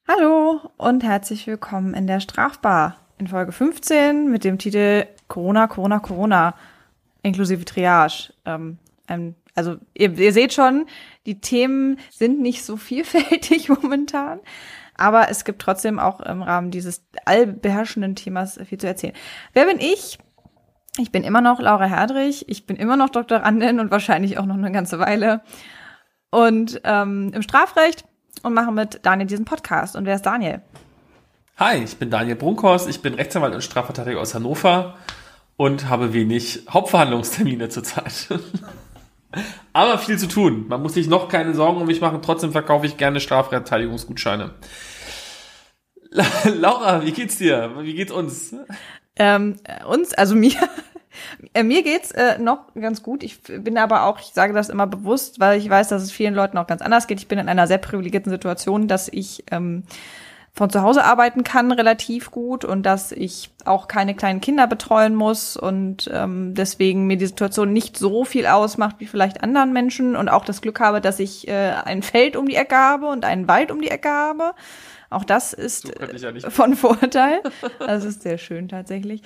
Hallo und herzlich willkommen in der Strafbar in Folge 15 mit dem Titel Corona, Corona, Corona inklusive Triage. Also ihr seht schon, die Themen sind nicht so vielfältig momentan, aber es gibt trotzdem auch im Rahmen dieses allbeherrschenden Themas viel zu erzählen. Wer bin ich? Ich bin immer noch Laura Herdrich, ich bin immer noch Doktorandin und wahrscheinlich auch noch eine ganze Weile und im Strafrecht und mache mit Daniel diesen Podcast. Und wer ist Daniel? Hi, ich bin Daniel Brunkhorst, ich bin Rechtsanwalt und Strafverteidiger aus Hannover und habe wenig Hauptverhandlungstermine zurzeit. Aber viel zu tun. Man muss sich noch keine Sorgen um mich machen, trotzdem verkaufe ich gerne Strafverteidigungsgutscheine. Laura, wie geht's dir? Wie geht's uns? Mir geht's noch ganz gut. Ich bin aber auch, ich sage das immer bewusst, weil ich weiß, dass es vielen Leuten auch ganz anders geht. Ich bin in einer sehr privilegierten Situation, dass ich von zu Hause arbeiten kann relativ gut und dass ich auch keine kleinen Kinder betreuen muss und deswegen mir die Situation nicht so viel ausmacht wie vielleicht anderen Menschen und auch das Glück habe, dass ich ein Feld um die Ecke habe und einen Wald um die Ecke habe. Auch das ist von Vorteil. Das ist sehr schön tatsächlich.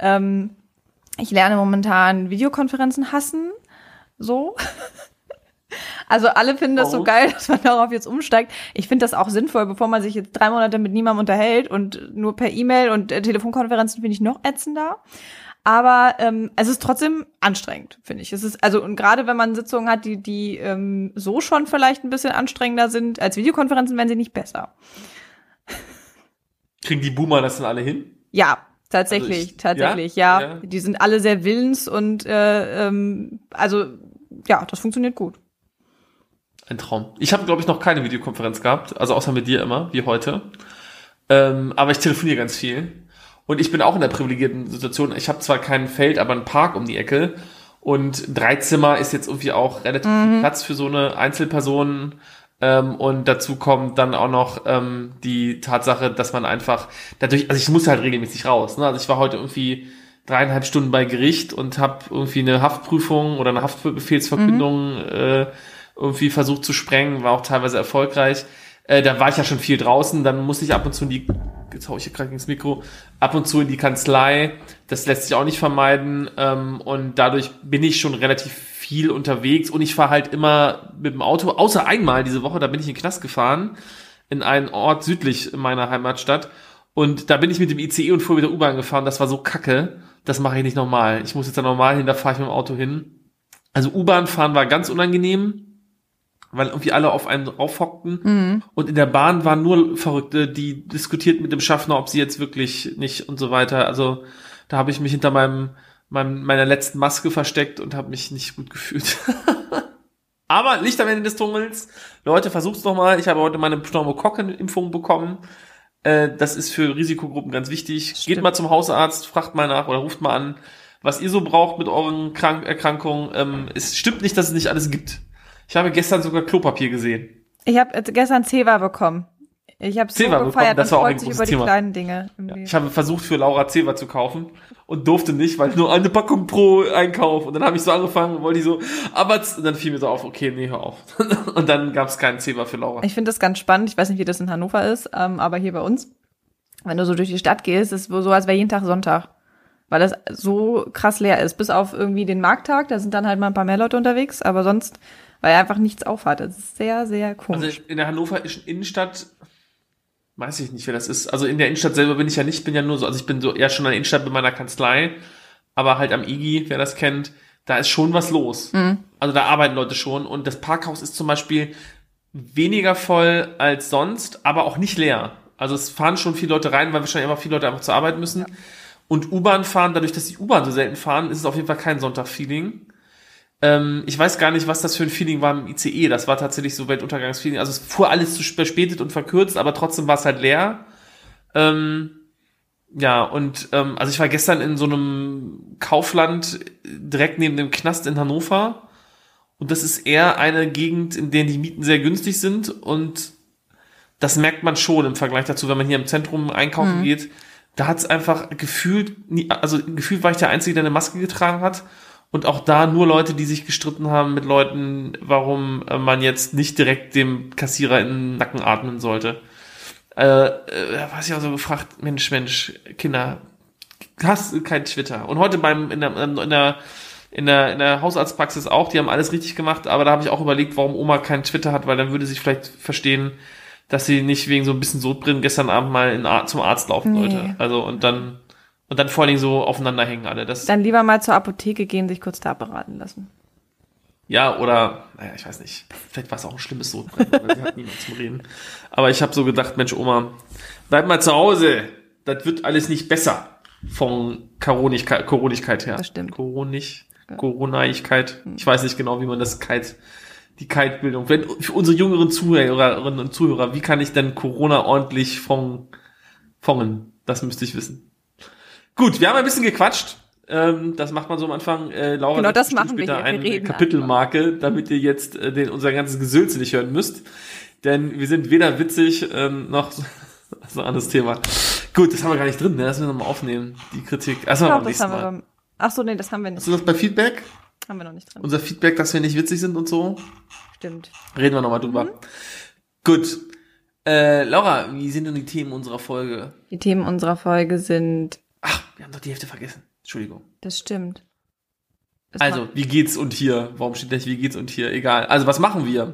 Ich lerne momentan Videokonferenzen hassen. So. Also alle finden das so geil, dass man darauf jetzt umsteigt. Ich finde das auch sinnvoll, bevor man sich jetzt 3 Monate mit niemandem unterhält und nur per E-Mail und Telefonkonferenzen finde ich noch ätzender. Aber es ist trotzdem anstrengend, finde ich. Es ist also, und gerade wenn man Sitzungen hat, die so schon vielleicht ein bisschen anstrengender sind, als Videokonferenzen, werden sie nicht besser. Kriegen die Boomer das denn alle hin? Ja, tatsächlich, ja. Die sind alle sehr willens und also ja, das funktioniert gut. Ein Traum. Ich habe, glaube ich, noch keine Videokonferenz gehabt, also außer mit dir immer, wie heute. Aber ich telefoniere ganz viel. Und ich bin auch in der privilegierten Situation. Ich habe zwar kein Feld, aber einen Park um die Ecke. Und 3 Zimmer ist jetzt irgendwie auch relativ viel Platz für so eine Einzelperson. Und dazu kommt dann auch noch die Tatsache, dass man einfach dadurch, also ich muss halt regelmäßig raus. Ne? Also ich war heute irgendwie 3,5 Stunden bei Gericht und habe irgendwie eine Haftprüfung oder eine Haftbefehlsverkündung irgendwie versucht zu sprengen, war auch teilweise erfolgreich. Da war ich ja schon viel draußen, dann musste ich ab und zu jetzt hau ich hier gerade ins Mikro, ab und zu in die Kanzlei, das lässt sich auch nicht vermeiden und dadurch bin ich schon relativ viel unterwegs und ich fahre halt immer mit dem Auto, außer einmal diese Woche, da bin ich in den Knast gefahren, in einen Ort südlich meiner Heimatstadt und da bin ich mit dem ICE und fuhr mit der U-Bahn gefahren, das war so kacke, das mache ich nicht nochmal. Ich muss jetzt da normal hin, da fahre ich mit dem Auto hin. Also U-Bahn fahren war ganz unangenehm, weil irgendwie alle auf einen raufhockten und in der Bahn waren nur Verrückte, die diskutierten mit dem Schaffner, ob sie jetzt wirklich nicht und so weiter. Also da habe ich mich hinter meiner letzten Maske versteckt und habe mich nicht gut gefühlt. Aber Licht am Ende des Tunnels. Leute, versucht's doch mal. Ich habe heute meine Pneumokokken-Impfung bekommen. Das ist für Risikogruppen ganz wichtig. Stimmt. Geht mal zum Hausarzt, fragt mal nach oder ruft mal an, was ihr so braucht mit euren Erkrankungen. Es stimmt nicht, dass es nicht alles gibt. Ich habe gestern sogar Klopapier gesehen. Ich habe gestern Zewa bekommen. Ich habe so gefeiert und freut sich über die kleinen Dinge. Ja. Ich habe versucht, für Laura Zewa zu kaufen und durfte nicht, weil nur eine Packung pro Einkauf. Und dann habe ich so angefangen und wollte ich so, und dann fiel mir so auf, okay, nee, hör auf. Und dann gab es keinen Zewa für Laura. Ich finde das ganz spannend. Ich weiß nicht, wie das in Hannover ist, aber hier bei uns, wenn du so durch die Stadt gehst, ist es so, als wäre jeden Tag Sonntag. Weil das so krass leer ist. Bis auf irgendwie den Markttag, da sind dann halt mal ein paar mehr Leute unterwegs, aber sonst, weil einfach nichts aufhat. Das ist sehr, sehr komisch. Also in der hannoverischen Innenstadt, weiß ich nicht, wer das ist. Also in der Innenstadt selber bin ich ja nicht, bin ja nur so, also ich bin so eher schon in der Innenstadt bei meiner Kanzlei, aber halt am IGI, wer das kennt, da ist schon was los. Also da arbeiten Leute schon und das Parkhaus ist zum Beispiel weniger voll als sonst, aber auch nicht leer. Also es fahren schon viele Leute rein, weil wahrscheinlich einfach viele Leute einfach zur Arbeit müssen. Ja. Und U-Bahn fahren, dadurch, dass die U-Bahn so selten fahren, ist es auf jeden Fall kein Sonntag-Feeling. Ich weiß gar nicht, was das für ein Feeling war im ICE. Das war tatsächlich so Weltuntergangsfeeling. Also es fuhr alles zu verspätet und verkürzt, aber trotzdem war es halt leer. Ja, und also ich war gestern in so einem Kaufland direkt neben dem Knast in Hannover. Und das ist eher eine Gegend, in der die Mieten sehr günstig sind. Und das merkt man schon im Vergleich dazu, wenn man hier im Zentrum einkaufen geht. Da hat es einfach gefühlt war ich der Einzige, der eine Maske getragen hat. Und auch da nur Leute, die sich gestritten haben mit Leuten, warum man jetzt nicht direkt dem Kassierer in den Nacken atmen sollte. Was ich auch so gefragt, Mensch, Kinder, hast du kein Twitter? Und heute in der Hausarztpraxis auch, die haben alles richtig gemacht, aber da habe ich auch überlegt, warum Oma kein Twitter hat, weil dann würde sie vielleicht verstehen, dass sie nicht wegen so ein bisschen Sodbrennen gestern Abend mal zum Arzt laufen wollte. Also und dann vor allen Dingen so aufeinander hängen alle. Dann lieber mal zur Apotheke gehen, sich kurz da beraten lassen. Ja, oder, naja, ich weiß nicht, vielleicht war es auch ein schlimmes Sodbrennen, weil sie hat niemand zum Reden. Aber ich habe so gedacht, Mensch, Oma, bleib mal zu Hause, das wird alles nicht besser von Coronigkeit her. Das stimmt. Coronaigkeit. Ich weiß nicht genau, wie man die Kite-Bildung, für unsere jüngeren Zuhörerinnen und Zuhörer, wie kann ich denn Corona ordentlich fongen? Das müsste ich wissen. Gut, wir haben ein bisschen gequatscht. Das macht man so am Anfang. Laura, genau, das machen wir später hier. eine Kapitelmarke, damit ihr jetzt unser ganzes Gesülze nicht hören müsst. Denn wir sind weder witzig noch so ein anderes Thema. Gut, das haben wir gar nicht drin, ne? Das müssen wir nochmal aufnehmen, die Kritik. Das haben wir beim nächsten Mal. Achso, nee, das haben wir nicht. Hast du das bei Feedback? Haben wir noch nicht drin. Unser Feedback, dass wir nicht witzig sind und so? Stimmt. Reden wir nochmal drüber. Gut. Laura, wie sind denn die Themen unserer Folge? Die Themen unserer Folge sind... Ach, wir haben doch die Hälfte vergessen. Entschuldigung. Das stimmt. Also, wie geht's und hier? Warum steht nicht wie geht's und hier? Egal. Also, was machen wir?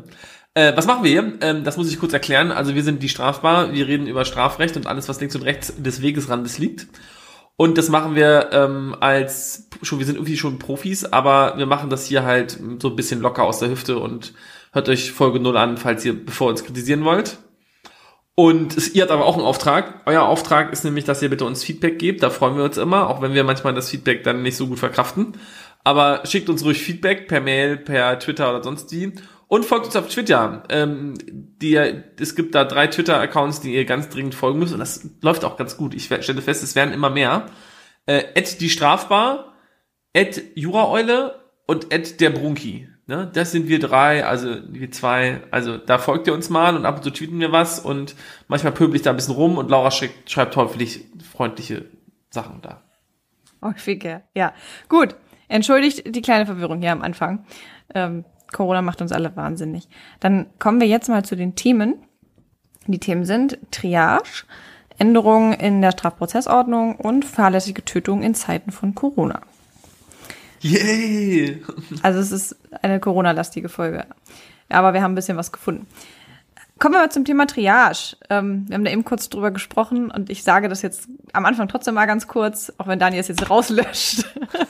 Das muss ich kurz erklären. Also, wir sind die Strafbar. Wir reden über Strafrecht und alles, was links und rechts des Wegesrandes liegt. Und das machen wir wir sind irgendwie schon Profis, aber wir machen das hier halt so ein bisschen locker aus der Hüfte und hört euch Folge 0 an, bevor ihr uns kritisieren wollt. Und ihr habt aber auch einen Auftrag. Euer Auftrag ist nämlich, dass ihr bitte uns Feedback gebt. Da freuen wir uns immer, auch wenn wir manchmal das Feedback dann nicht so gut verkraften. Aber schickt uns ruhig Feedback per Mail, per Twitter oder sonst wie. Und folgt uns auf Twitter. Es gibt da 3 Twitter-Accounts, die ihr ganz dringend folgen müsst. Und das läuft auch ganz gut. Ich stelle fest, es werden immer mehr. @die Strafbar, @Juraeule und @der Brunki. Ne? Das sind wir 3, also wir 2. Also da folgt ihr uns mal und ab und zu tweeten wir was. Und manchmal pöbel ich da ein bisschen rum und Laura schreibt hoffentlich freundliche Sachen da. Oh, Ficke. Ja, gut. Entschuldigt die kleine Verwirrung hier am Anfang. Corona macht uns alle wahnsinnig. Dann kommen wir jetzt mal zu den Themen. Die Themen sind Triage, Änderungen in der Strafprozessordnung und fahrlässige Tötung in Zeiten von Corona. Yay! Also es ist eine Corona-lastige Folge. Aber wir haben ein bisschen was gefunden. Kommen wir mal zum Thema Triage. Wir haben da eben kurz drüber gesprochen und ich sage das jetzt am Anfang trotzdem mal ganz kurz, auch wenn Daniel es jetzt rauslöscht.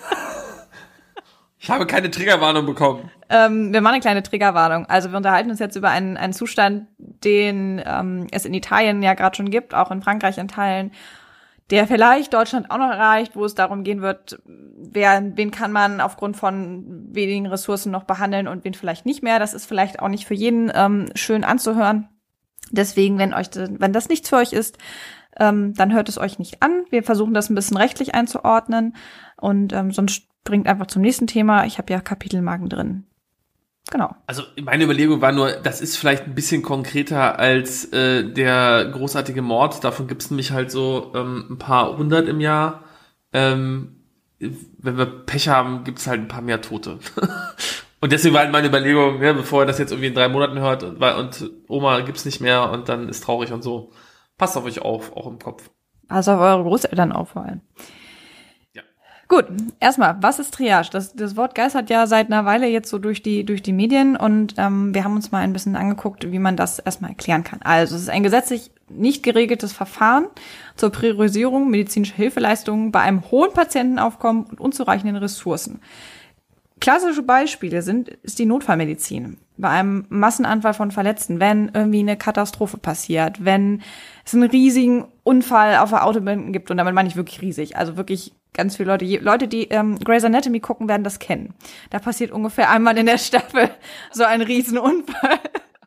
Ich habe keine Triggerwarnung bekommen. Wir machen eine kleine Triggerwarnung. Also wir unterhalten uns jetzt über einen Zustand, den es in Italien ja gerade schon gibt, auch in Frankreich in Teilen, der vielleicht Deutschland auch noch erreicht, wo es darum gehen wird, wen kann man aufgrund von wenigen Ressourcen noch behandeln und wen vielleicht nicht mehr. Das ist vielleicht auch nicht für jeden schön anzuhören. Deswegen, wenn das nichts für euch ist, dann hört es euch nicht an. Wir versuchen das ein bisschen rechtlich einzuordnen und sonst springt einfach zum nächsten Thema. Ich habe ja Kapitelmarken drin. Genau. Also meine Überlegung war nur, das ist vielleicht ein bisschen konkreter als der großartige Mord. Davon gibt es nämlich halt so ein paar hundert im Jahr. Wenn wir Pech haben, gibt es halt ein paar mehr Tote. Und deswegen war halt meine Überlegung, ja, bevor ihr das jetzt irgendwie in 3 Monaten hört und Oma gibt's nicht mehr und dann ist traurig und so. Passt auf euch auf, auch im Kopf. Passt auf eure Großeltern auf vor allem. Gut, erstmal, was ist Triage? Das Wort geistert ja seit einer Weile jetzt so durch die Medien und wir haben uns mal ein bisschen angeguckt, wie man das erstmal erklären kann. Also es ist ein gesetzlich nicht geregeltes Verfahren zur Priorisierung medizinischer Hilfeleistungen bei einem hohen Patientenaufkommen und unzureichenden Ressourcen. Klassische Beispiele ist die Notfallmedizin. Bei einem Massenanfall von Verletzten, wenn irgendwie eine Katastrophe passiert, wenn es einen riesigen Unfall auf der Autobahn gibt, und damit meine ich wirklich riesig, also wirklich ganz viele Leute, die Grey's Anatomy gucken, werden das kennen. Da passiert ungefähr einmal in der Staffel so ein Riesenunfall.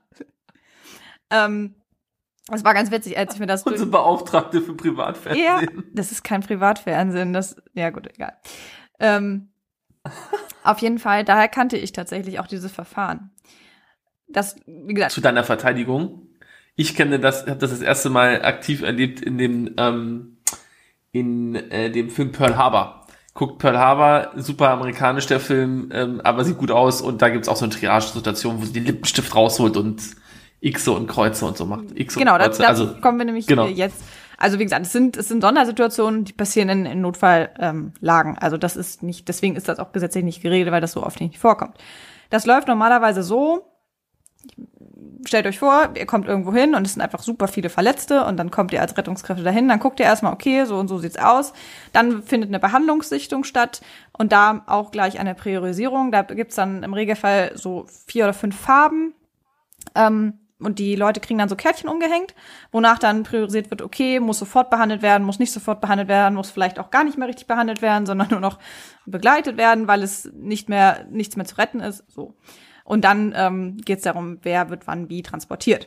Das war ganz witzig, als ich mir das Unsere Beauftragte für Privatfernsehen. Ja, das ist kein Privatfernsehen, ja gut, egal. Auf jeden Fall, daher kannte ich tatsächlich auch dieses Verfahren. Das, wie gesagt. Zu deiner Verteidigung. Ich kenne das, habe das erste Mal aktiv erlebt in dem Film Pearl Harbor. Guckt Pearl Harbor, super amerikanisch der Film, aber sieht gut aus und da gibt's auch so eine Triage-Situation, wo sie den Lippenstift rausholt und Xe und Kreuze und so macht. Xe Genau, und Kreuze. da kommen wir nämlich genau. jetzt. Also wie gesagt, es sind Sondersituationen, die passieren in Notfalllagen. Also das ist nicht, deswegen ist das auch gesetzlich nicht geregelt, weil das so oft nicht vorkommt. Das läuft normalerweise so. Stellt euch vor, ihr kommt irgendwo hin und es sind einfach super viele Verletzte und dann kommt ihr als Rettungskräfte dahin, dann guckt ihr erstmal, okay, so und so sieht's aus. Dann findet eine Behandlungssichtung statt und da auch gleich eine Priorisierung. Da gibt's dann im Regelfall so 4 oder 5 Farben. Und die Leute kriegen dann so Kärtchen umgehängt, wonach dann priorisiert wird, okay, muss sofort behandelt werden, muss nicht sofort behandelt werden, muss vielleicht auch gar nicht mehr richtig behandelt werden, sondern nur noch begleitet werden, weil es nichts mehr zu retten ist. So. Und dann geht es darum, wer wird wann wie transportiert.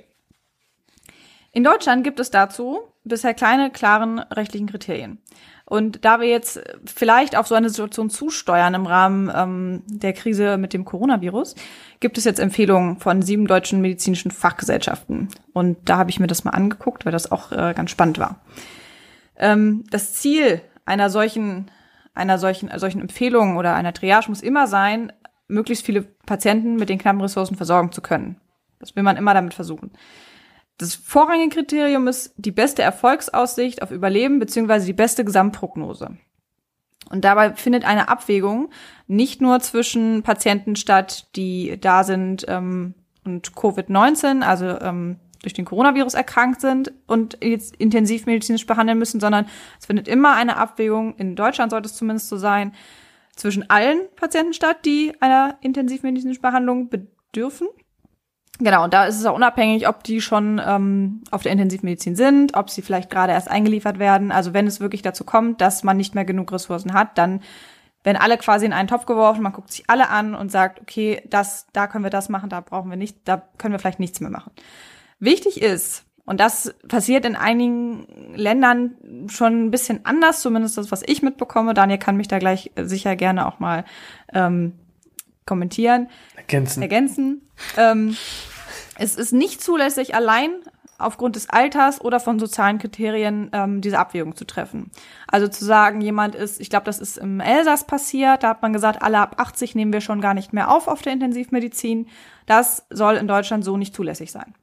In Deutschland gibt es dazu bisher keine klaren rechtlichen Kriterien. Und da wir jetzt vielleicht auf so eine Situation zusteuern im Rahmen der Krise mit dem Coronavirus, gibt es jetzt Empfehlungen von 7 deutschen medizinischen Fachgesellschaften. Und da habe ich mir das mal angeguckt, weil das auch ganz spannend war. Das Ziel einer solchen Empfehlung oder einer Triage muss immer sein, möglichst viele Patienten mit den knappen Ressourcen versorgen zu können. Das will man immer damit versuchen. Das vorrangige Kriterium ist die beste Erfolgsaussicht auf Überleben bzw. die beste Gesamtprognose. Und dabei findet eine Abwägung nicht nur zwischen Patienten statt, die da sind und Covid-19, also durch den Coronavirus erkrankt sind und jetzt intensivmedizinisch behandeln müssen, sondern es findet immer eine Abwägung, in Deutschland sollte es zumindest so sein, zwischen allen Patienten statt, die einer intensivmedizinischen Behandlung bedürfen. Genau, und da ist es auch unabhängig, ob die schon auf der Intensivmedizin sind, ob sie vielleicht gerade erst eingeliefert werden. Also wenn es wirklich dazu kommt, dass man nicht mehr genug Ressourcen hat, dann werden alle quasi in einen Topf geworfen, man guckt sich alle an und sagt, okay, da können wir das machen, da brauchen wir nicht, da können wir vielleicht nichts mehr machen. Wichtig ist, und das passiert in einigen Ländern schon ein bisschen anders, zumindest das, was ich mitbekomme. Daniel kann mich da gleich sicher gerne auch mal kommentieren. Ergänzen. Es ist nicht zulässig, allein aufgrund des Alters oder von sozialen Kriterien diese Abwägung zu treffen. Also zu sagen, jemand ist, ich glaube, das ist im Elsass passiert, da hat man gesagt, alle ab 80 nehmen wir schon gar nicht mehr auf der Intensivmedizin. Das soll in Deutschland so nicht zulässig sein.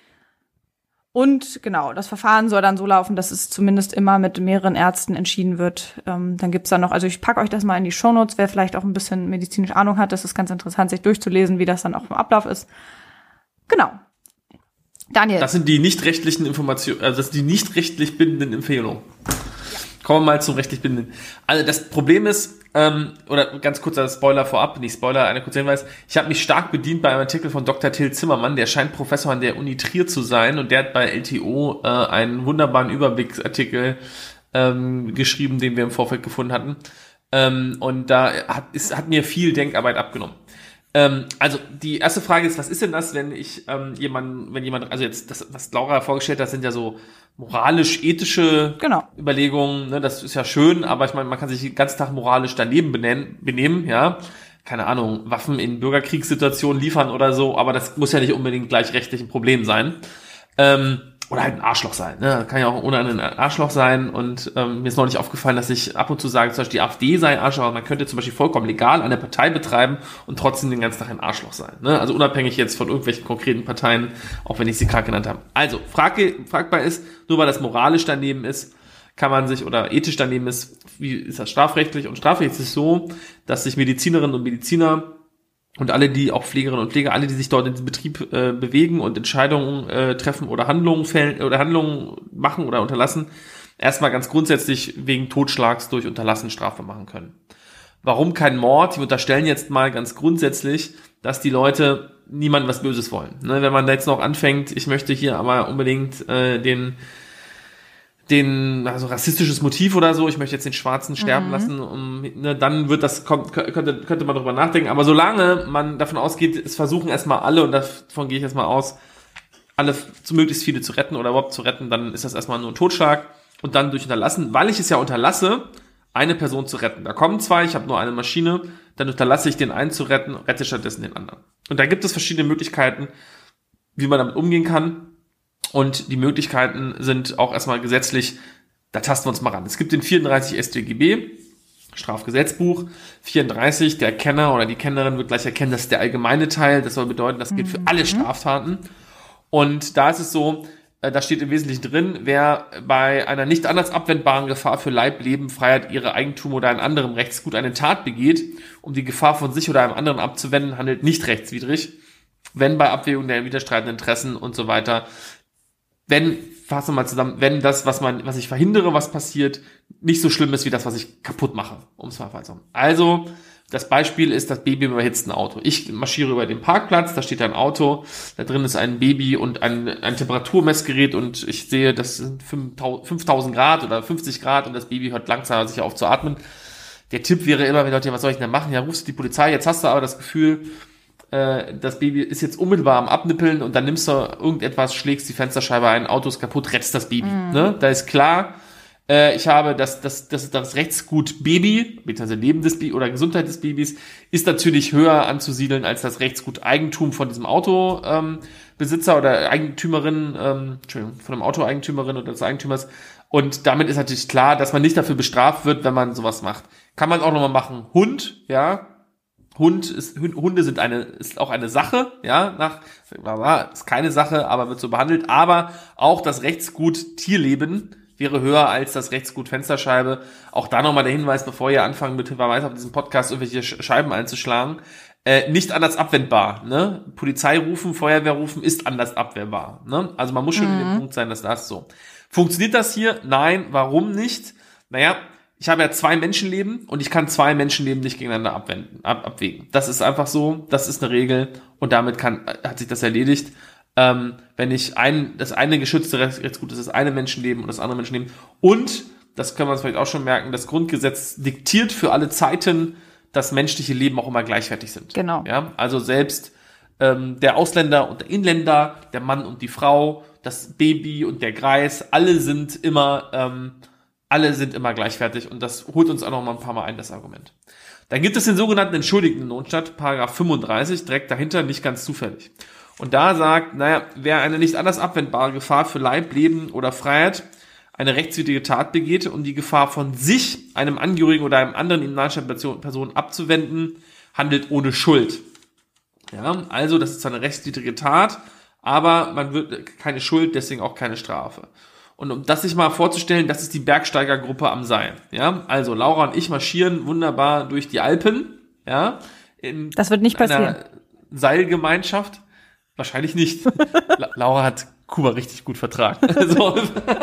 Und genau, das Verfahren soll dann so laufen, dass es zumindest immer mit mehreren Ärzten entschieden wird. Dann gibt's da noch, also ich packe euch das mal in die Shownotes, wer vielleicht auch ein bisschen medizinische Ahnung hat, das ist ganz interessant, sich durchzulesen, wie das dann auch im Ablauf ist. Genau. Daniel. Das sind die nicht rechtlichen Informationen, also das sind die nicht rechtlich bindenden Empfehlungen. Ja. Kommen wir mal zum rechtlich bindenden. Also das Problem ist, oder ganz kurzer Spoiler vorab, nicht Spoiler, eine kurze Hinweis. Ich habe mich stark bedient bei einem Artikel von Dr. Till Zimmermann, der scheint Professor an der Uni Trier zu sein und der hat bei LTO einen wunderbaren Überblicksartikel geschrieben, den wir im Vorfeld gefunden hatten. Und da hat mir viel Denkarbeit abgenommen. Also die erste Frage ist, was ist denn das, wenn jemand, also jetzt das, was Laura vorgestellt hat, sind ja so moralisch-ethische Überlegungen, ne, das ist ja schön, aber ich meine, man kann sich den ganzen Tag moralisch daneben benehmen, ja, keine Ahnung, Waffen in Bürgerkriegssituationen liefern oder so, aber das muss ja nicht unbedingt gleich rechtlich ein Problem sein. Oder halt ein Arschloch sein, ne? Kann ja auch ohne ein Arschloch sein und mir ist neulich aufgefallen, dass ich ab und zu sage, zum Beispiel die AfD sei ein Arschloch, aber man könnte zum Beispiel vollkommen legal eine Partei betreiben und trotzdem den ganzen Tag ein Arschloch sein, ne? Also unabhängig jetzt von irgendwelchen konkreten Parteien, auch wenn ich sie gerade genannt habe. Also, fragbar ist, nur weil das moralisch daneben ist, kann man sich, oder ethisch daneben ist, wie ist das strafrechtlich? Und strafrechtlich ist es so, dass sich Medizinerinnen und Mediziner und alle, die auch Pflegerinnen und Pfleger, alle, die sich dort in diesem Betrieb bewegen und Entscheidungen treffen oder Handlungen fällen oder Handlungen machen oder unterlassen, erstmal ganz grundsätzlich wegen Totschlags durch Unterlassen strafbar machen können. Warum kein Mord? Wir unterstellen jetzt mal ganz grundsätzlich, dass die Leute niemandem was Böses wollen. Ne, wenn man da jetzt noch anfängt, ich möchte hier aber unbedingt also rassistisches Motiv oder so, ich möchte jetzt den Schwarzen sterben lassen, dann könnte man darüber nachdenken, aber solange man davon ausgeht, es versuchen erstmal alle, und davon gehe ich erstmal aus, alle zu möglichst viele zu retten oder überhaupt zu retten, dann ist das erstmal nur ein Totschlag und dann durch Unterlassen, weil ich es ja unterlasse, eine Person zu retten. Da kommen zwei, ich habe nur eine Maschine, dann unterlasse ich den einen zu retten, rette stattdessen den anderen. Und da gibt es verschiedene Möglichkeiten, wie man damit umgehen kann. Und die Möglichkeiten sind auch erstmal gesetzlich, da tasten wir uns mal ran. Es gibt den 34 StGB, Strafgesetzbuch, 34, der Kenner oder die Kennerin wird gleich erkennen, das ist der allgemeine Teil, das soll bedeuten, das gilt für alle Straftaten. Und da ist es so, da steht im Wesentlichen drin, wer bei einer nicht anders abwendbaren Gefahr für Leib, Leben, Freiheit, Ehre, Eigentum oder einem anderen Rechtsgut eine Tat begeht, um die Gefahr von sich oder einem anderen abzuwenden, handelt nicht rechtswidrig, wenn bei Abwägung der widerstreitenden Interessen und so weiter, fassen wir mal zusammen, wenn das, was ich verhindere, was passiert, nicht so schlimm ist wie das, was ich kaputt mache, um es mal zu sagen. Also, das Beispiel ist das Baby im überhitzten Auto. Ich marschiere über den Parkplatz, da steht ein Auto, da drin ist ein Baby und ein Temperaturmessgerät und ich sehe, das sind 5000 Grad oder 50 Grad und das Baby hört langsam sich auf zu atmen. Der Tipp wäre immer, wenn Leute, ja, was soll ich denn machen? Ja, rufst du die Polizei, jetzt hast du aber das Gefühl, das Baby ist jetzt unmittelbar am Abnippeln und dann nimmst du irgendetwas, schlägst die Fensterscheibe ein, Auto ist kaputt, rettest das Baby. Ne? Da ist klar, ich habe das Rechtsgut Baby, beziehungsweise Leben des Babys oder Gesundheit des Babys, ist natürlich höher anzusiedeln als das Rechtsgut Eigentum von diesem Autobesitzer oder Eigentümerin, Entschuldigung, von dem Autoeigentümerin oder des Eigentümers. Und damit ist natürlich klar, dass man nicht dafür bestraft wird, wenn man sowas macht. Kann man auch nochmal machen. Hund, ja. Hunde ist auch eine Sache, ja, ist keine Sache, aber wird so behandelt. Aber auch das Rechtsgut Tierleben wäre höher als das Rechtsgut Fensterscheibe. Auch da nochmal der Hinweis, bevor ihr anfangen mit Hinweis auf diesem Podcast irgendwelche Scheiben einzuschlagen. Nicht anders abwendbar, ne? Polizei rufen, Feuerwehr rufen ist anders abwehrbar, ne? Also man muss schon in dem Punkt sein, dass das so. Funktioniert das hier? Nein. Warum nicht? Naja, ich habe ja 2 Menschenleben und ich kann 2 Menschenleben nicht gegeneinander abwägen. Das ist einfach so, das ist eine Regel und damit hat sich das erledigt. Wenn ich das eine geschützte Rechtsgut ist, das eine Menschenleben und das andere Menschenleben. Und, das können wir uns vielleicht auch schon merken, das Grundgesetz diktiert für alle Zeiten, dass menschliche Leben auch immer gleichwertig sind. Genau. Ja, also selbst der Ausländer und der Inländer, der Mann und die Frau, das Baby und der Greis, alle sind immer gleichwertig und das holt uns auch noch mal ein paar Mal ein, das Argument. Dann gibt es den sogenannten entschuldigenden Notstand, Paragraph 35, direkt dahinter, nicht ganz zufällig. Und da sagt, wer eine nicht anders abwendbare Gefahr für Leib, Leben oder Freiheit eine rechtswidrige Tat begeht, um die Gefahr von sich, einem Angehörigen oder einem anderen ihm nahestehenden Person abzuwenden, handelt ohne Schuld. Ja, also das ist zwar eine rechtswidrige Tat, aber man wird keine Schuld, deswegen auch keine Strafe. Und um das sich mal vorzustellen, das ist die Bergsteigergruppe am Seil. Ja, also Laura und ich marschieren wunderbar durch die Alpen. Ja, das wird nicht passieren. Seilgemeinschaft. Wahrscheinlich nicht. Laura hat Kuba richtig gut vertragen. Also,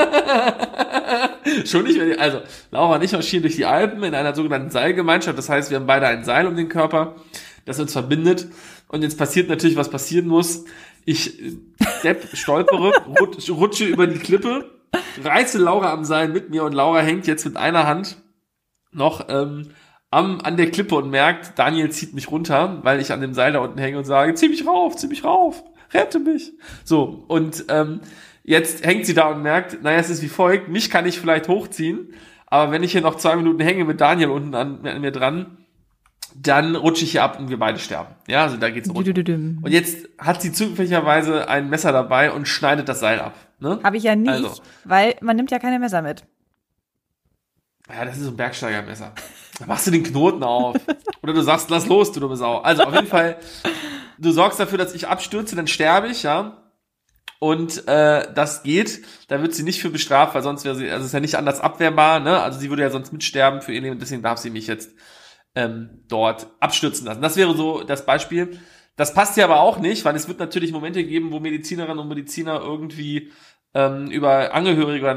schon nicht mehr. Also, Laura und ich marschieren durch die Alpen in einer sogenannten Seilgemeinschaft. Das heißt, wir haben beide ein Seil um den Körper, das uns verbindet. Und jetzt passiert natürlich, was passieren muss. Ich stolpere, rutsche über die Klippe, reiße Laura am Seil mit mir und Laura hängt jetzt mit einer Hand noch an der Klippe und merkt, Daniel zieht mich runter, weil ich an dem Seil da unten hänge und sage, zieh mich rauf, rette mich. So, und jetzt hängt sie da und merkt, es ist wie folgt, mich kann ich vielleicht hochziehen, aber wenn ich hier noch 2 Minuten hänge mit Daniel unten an mir dran, dann rutsche ich hier ab und wir beide sterben. Ja, also da geht's runter. Und jetzt hat sie zufälligerweise ein Messer dabei und schneidet das Seil ab. Ne? Habe ich ja nicht, weil man nimmt ja keine Messer mit. Ja, das ist so ein Bergsteigermesser. Da machst du den Knoten auf. Oder du sagst, lass los, du dumme Sau. Also auf jeden Fall, du sorgst dafür, dass ich abstürze, dann sterbe ich, ja. Und das geht, da wird sie nicht für bestraft, weil sonst wäre sie, also ist ja nicht anders abwehrbar, ne? Also sie würde ja sonst mitsterben für ihr Leben, deswegen darf sie mich jetzt dort abstürzen lassen. Das wäre so das Beispiel. Das passt hier aber auch nicht, weil es wird natürlich Momente geben, wo Medizinerinnen und Mediziner irgendwie über Angehörige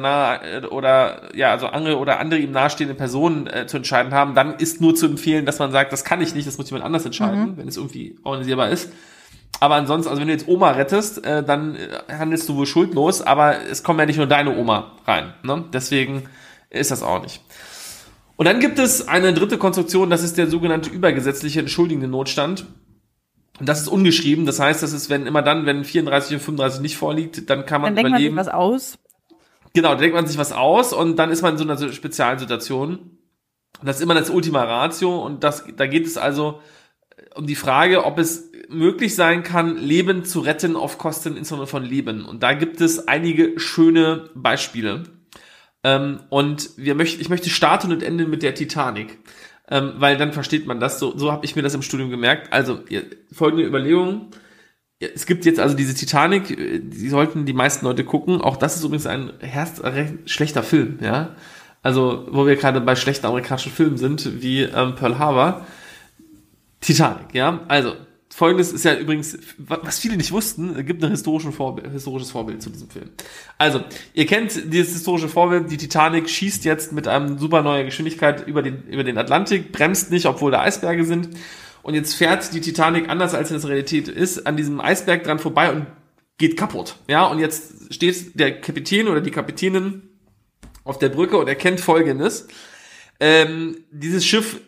oder andere ihm nahestehende Personen zu entscheiden haben. Dann ist nur zu empfehlen, dass man sagt, das kann ich nicht, das muss jemand anders entscheiden, wenn es irgendwie organisierbar ist. Aber ansonsten, also wenn du jetzt Oma rettest, dann handelst du wohl schuldlos, aber es kommt ja nicht nur deine Oma rein. Ne? Deswegen ist das auch nicht. Und dann gibt es eine dritte Konstruktion, das ist der sogenannte übergesetzliche entschuldigende Notstand. Und das ist ungeschrieben, das heißt, das ist, wenn 34 und 35 nicht vorliegt, dann kann man überleben. Dann denkt man sich was aus. Genau, da denkt man sich was aus und dann ist man in so einer Spezialsituation. Und das ist immer das Ultima Ratio und da geht es also um die Frage, ob es möglich sein kann, Leben zu retten auf Kosten insbesondere von Leben. Und da gibt es einige schöne Beispiele. Und ich möchte starten und enden mit der Titanic, weil dann versteht man das. So habe ich mir das im Studium gemerkt. Also folgende Überlegung: es gibt jetzt also diese Titanic, die sollten die meisten Leute gucken. Auch das ist übrigens ein schlechter Film, ja. Also, wo wir gerade bei schlechten amerikanischen Filmen sind, wie Pearl Harbor. Titanic, ja. Also, Folgendes ist ja übrigens, was viele nicht wussten, es gibt ein historisches Vorbild zu diesem Film. Also, ihr kennt dieses historische Vorbild, die Titanic schießt jetzt mit einem super neuer Geschwindigkeit über den Atlantik, bremst nicht, obwohl da Eisberge sind. Und jetzt fährt die Titanic, anders als es in der Realität ist, an diesem Eisberg dran vorbei und geht kaputt. Ja, und jetzt steht der Kapitän oder die Kapitänin auf der Brücke und erkennt Folgendes. Dieses Schiff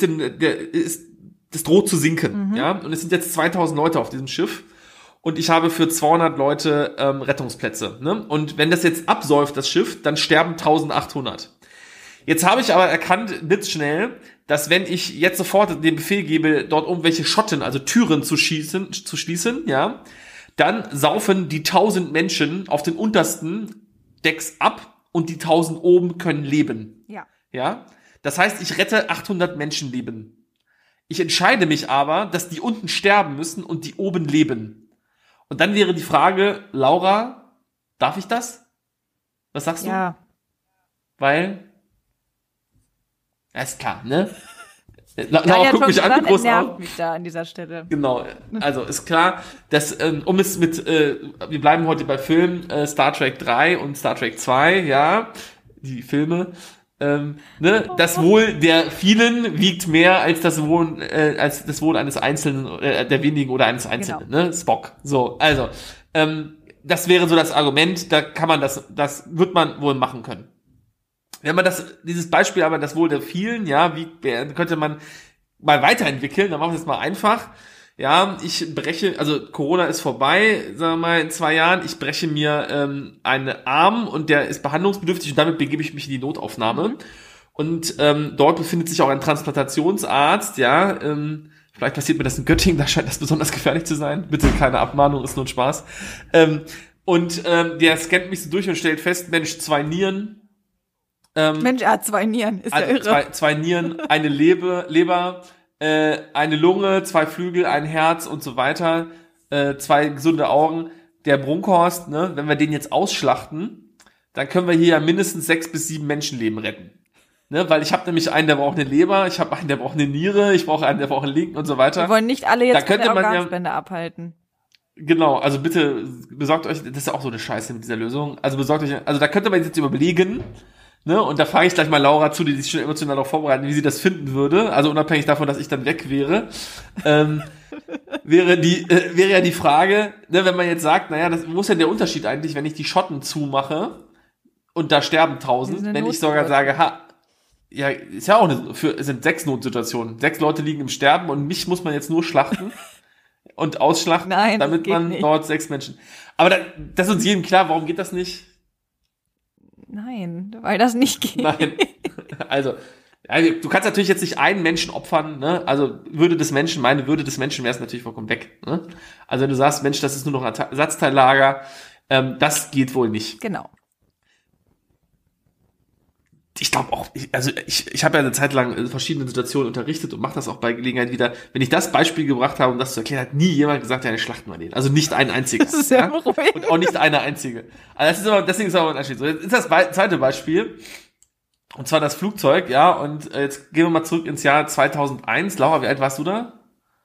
das droht zu sinken, ja, und es sind jetzt 2000 Leute auf diesem Schiff und ich habe für 200 Leute Rettungsplätze, ne? Und wenn das jetzt absäuft, das Schiff, dann sterben 1800. Jetzt habe ich aber erkannt, blitzschnell, dass wenn ich jetzt sofort den Befehl gebe, dort irgendwelche Schotten, also Türen zu schließen, ja, dann saufen die 1000 Menschen auf den untersten Decks ab und die 1000 oben können leben. Ja. Ja? Das heißt, ich rette 800 Menschenleben. Ich entscheide mich aber, dass die unten sterben müssen und die oben leben. Und dann wäre die Frage, Laura, darf ich das? Was sagst du? Ja. Weil, ja, ist klar, ne? Laura guckt mich an, groß nervt mich da an dieser Stelle. Genau, also ist klar, dass, wir bleiben heute bei Filmen, Star Trek 3 und Star Trek 2, ja, die Filme, das Wohl der vielen wiegt mehr als das Wohl eines Einzelnen, der wenigen oder eines Einzelnen, genau. Ne? Spock. So, also, das wäre so das Argument, da kann man das wird man wohl machen können. Wenn man dieses Beispiel aber das Wohl der vielen, ja, könnte man mal weiterentwickeln, dann machen wir es mal einfach. Ja, also Corona ist vorbei, sagen wir mal, in 2 Jahren. Ich breche mir einen Arm und der ist behandlungsbedürftig und damit begebe ich mich in die Notaufnahme. Und dort befindet sich auch ein Transplantationsarzt, ja. Vielleicht passiert mir das in Göttingen, da scheint das besonders gefährlich zu sein. Bitte keine Abmahnung, ist nur ein Spaß. Der scannt mich so durch und stellt fest, Mensch, 2 Nieren. Mensch, er hat 2 Nieren, ist ja irre. Zwei Nieren, eine Leber, eine Lunge, 2 Flügel, ein Herz und so weiter, 2 gesunde Augen. Der Brunkhorst, ne, wenn wir den jetzt ausschlachten, dann können wir hier ja mindestens 6 bis 7 Menschenleben retten. Ne, weil ich habe nämlich einen, der braucht eine Leber, ich habe einen, der braucht eine Niere, ich brauche einen, der braucht einen Linken und so weiter. Wir wollen nicht alle jetzt von der Organspende abhalten. Genau, also bitte besorgt euch, das ist ja auch so eine Scheiße mit dieser Lösung, also besorgt euch, also da könnte man jetzt überlegen, ne, und da frage ich gleich mal Laura zu, die sich schon emotional darauf vorbereiten, wie sie das finden würde. Also unabhängig davon, dass ich dann weg wäre, wäre ja die Frage, ne, wenn man jetzt sagt, naja, wo ist denn der Unterschied eigentlich, wenn ich die Schotten zumache und da sterben 1000, wenn ich sogar sage, ja, ist ja auch es sind 6 Notsituationen. 6 Leute liegen im Sterben und mich muss man jetzt nur schlachten und ausschlachten, damit man nicht. Dort 6 Menschen. Aber das ist uns jedem klar, warum geht das nicht? Nein, weil das nicht geht. Nein. Also, du kannst natürlich jetzt nicht einen Menschen opfern, ne? Also, meine Würde des Menschen wäre es natürlich vollkommen weg, ne? Also, wenn du sagst, Mensch, das ist nur noch ein Ersatzteillager, das geht wohl nicht. Genau. Ich glaube auch, ich habe ja eine Zeit lang in verschiedenen Situationen unterrichtet und mache das auch bei Gelegenheit wieder. Wenn ich das Beispiel gebracht habe, um das zu erklären, hat nie jemand gesagt, ja, schlachten wir den. Also nicht ein einziger. Das ist sehr beruhigend. Und auch nicht eine einzige. Also deswegen ist aber ein Unterschied. So, jetzt ist das zweite Beispiel. Und zwar das Flugzeug, ja. Und jetzt gehen wir mal zurück ins Jahr 2001. Laura, wie alt warst du da?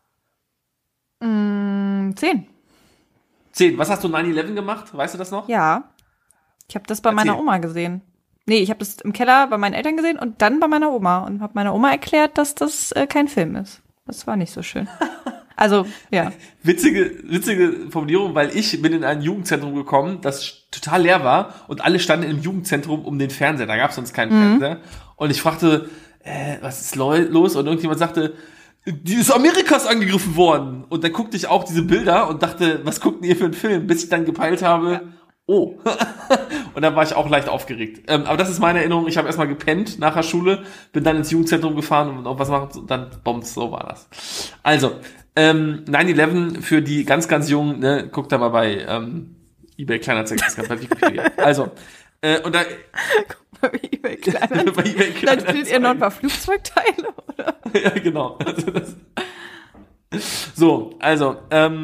10. Was hast du 9/11 gemacht? Weißt du das noch? Ja. Ich habe das bei meiner Oma gesehen. Nee, ich habe das im Keller bei meinen Eltern gesehen und dann bei meiner Oma und habe meiner Oma erklärt, dass das kein Film ist. Das war nicht so schön. Also, ja. Witzige Formulierung, weil ich bin in ein Jugendzentrum gekommen, das total leer war und alle standen im Jugendzentrum um den Fernseher. Da gab es sonst keinen Fernseher. Und ich fragte, was ist los? Und irgendjemand sagte, die ist Amerikas angegriffen worden. Und dann guckte ich auch diese Bilder und dachte, was guckt ihr für einen Film? Bis ich dann gepeilt habe, oh. Und dann war ich auch leicht aufgeregt. Aber das ist meine Erinnerung. Ich habe erstmal gepennt nach der Schule, bin dann ins Jugendzentrum gefahren und was machen und dann Bombs, so war das. Also, 9/11 für die ganz, ganz Jungen, ne, guckt da mal bei eBay Kleinanzeigen, das kann bei Wikipedia. Also, und da guck mal, bei eBay Kleinanzeigen. Dann findet ihr noch ein paar Flugzeugteile, oder? Ja, genau. So, also,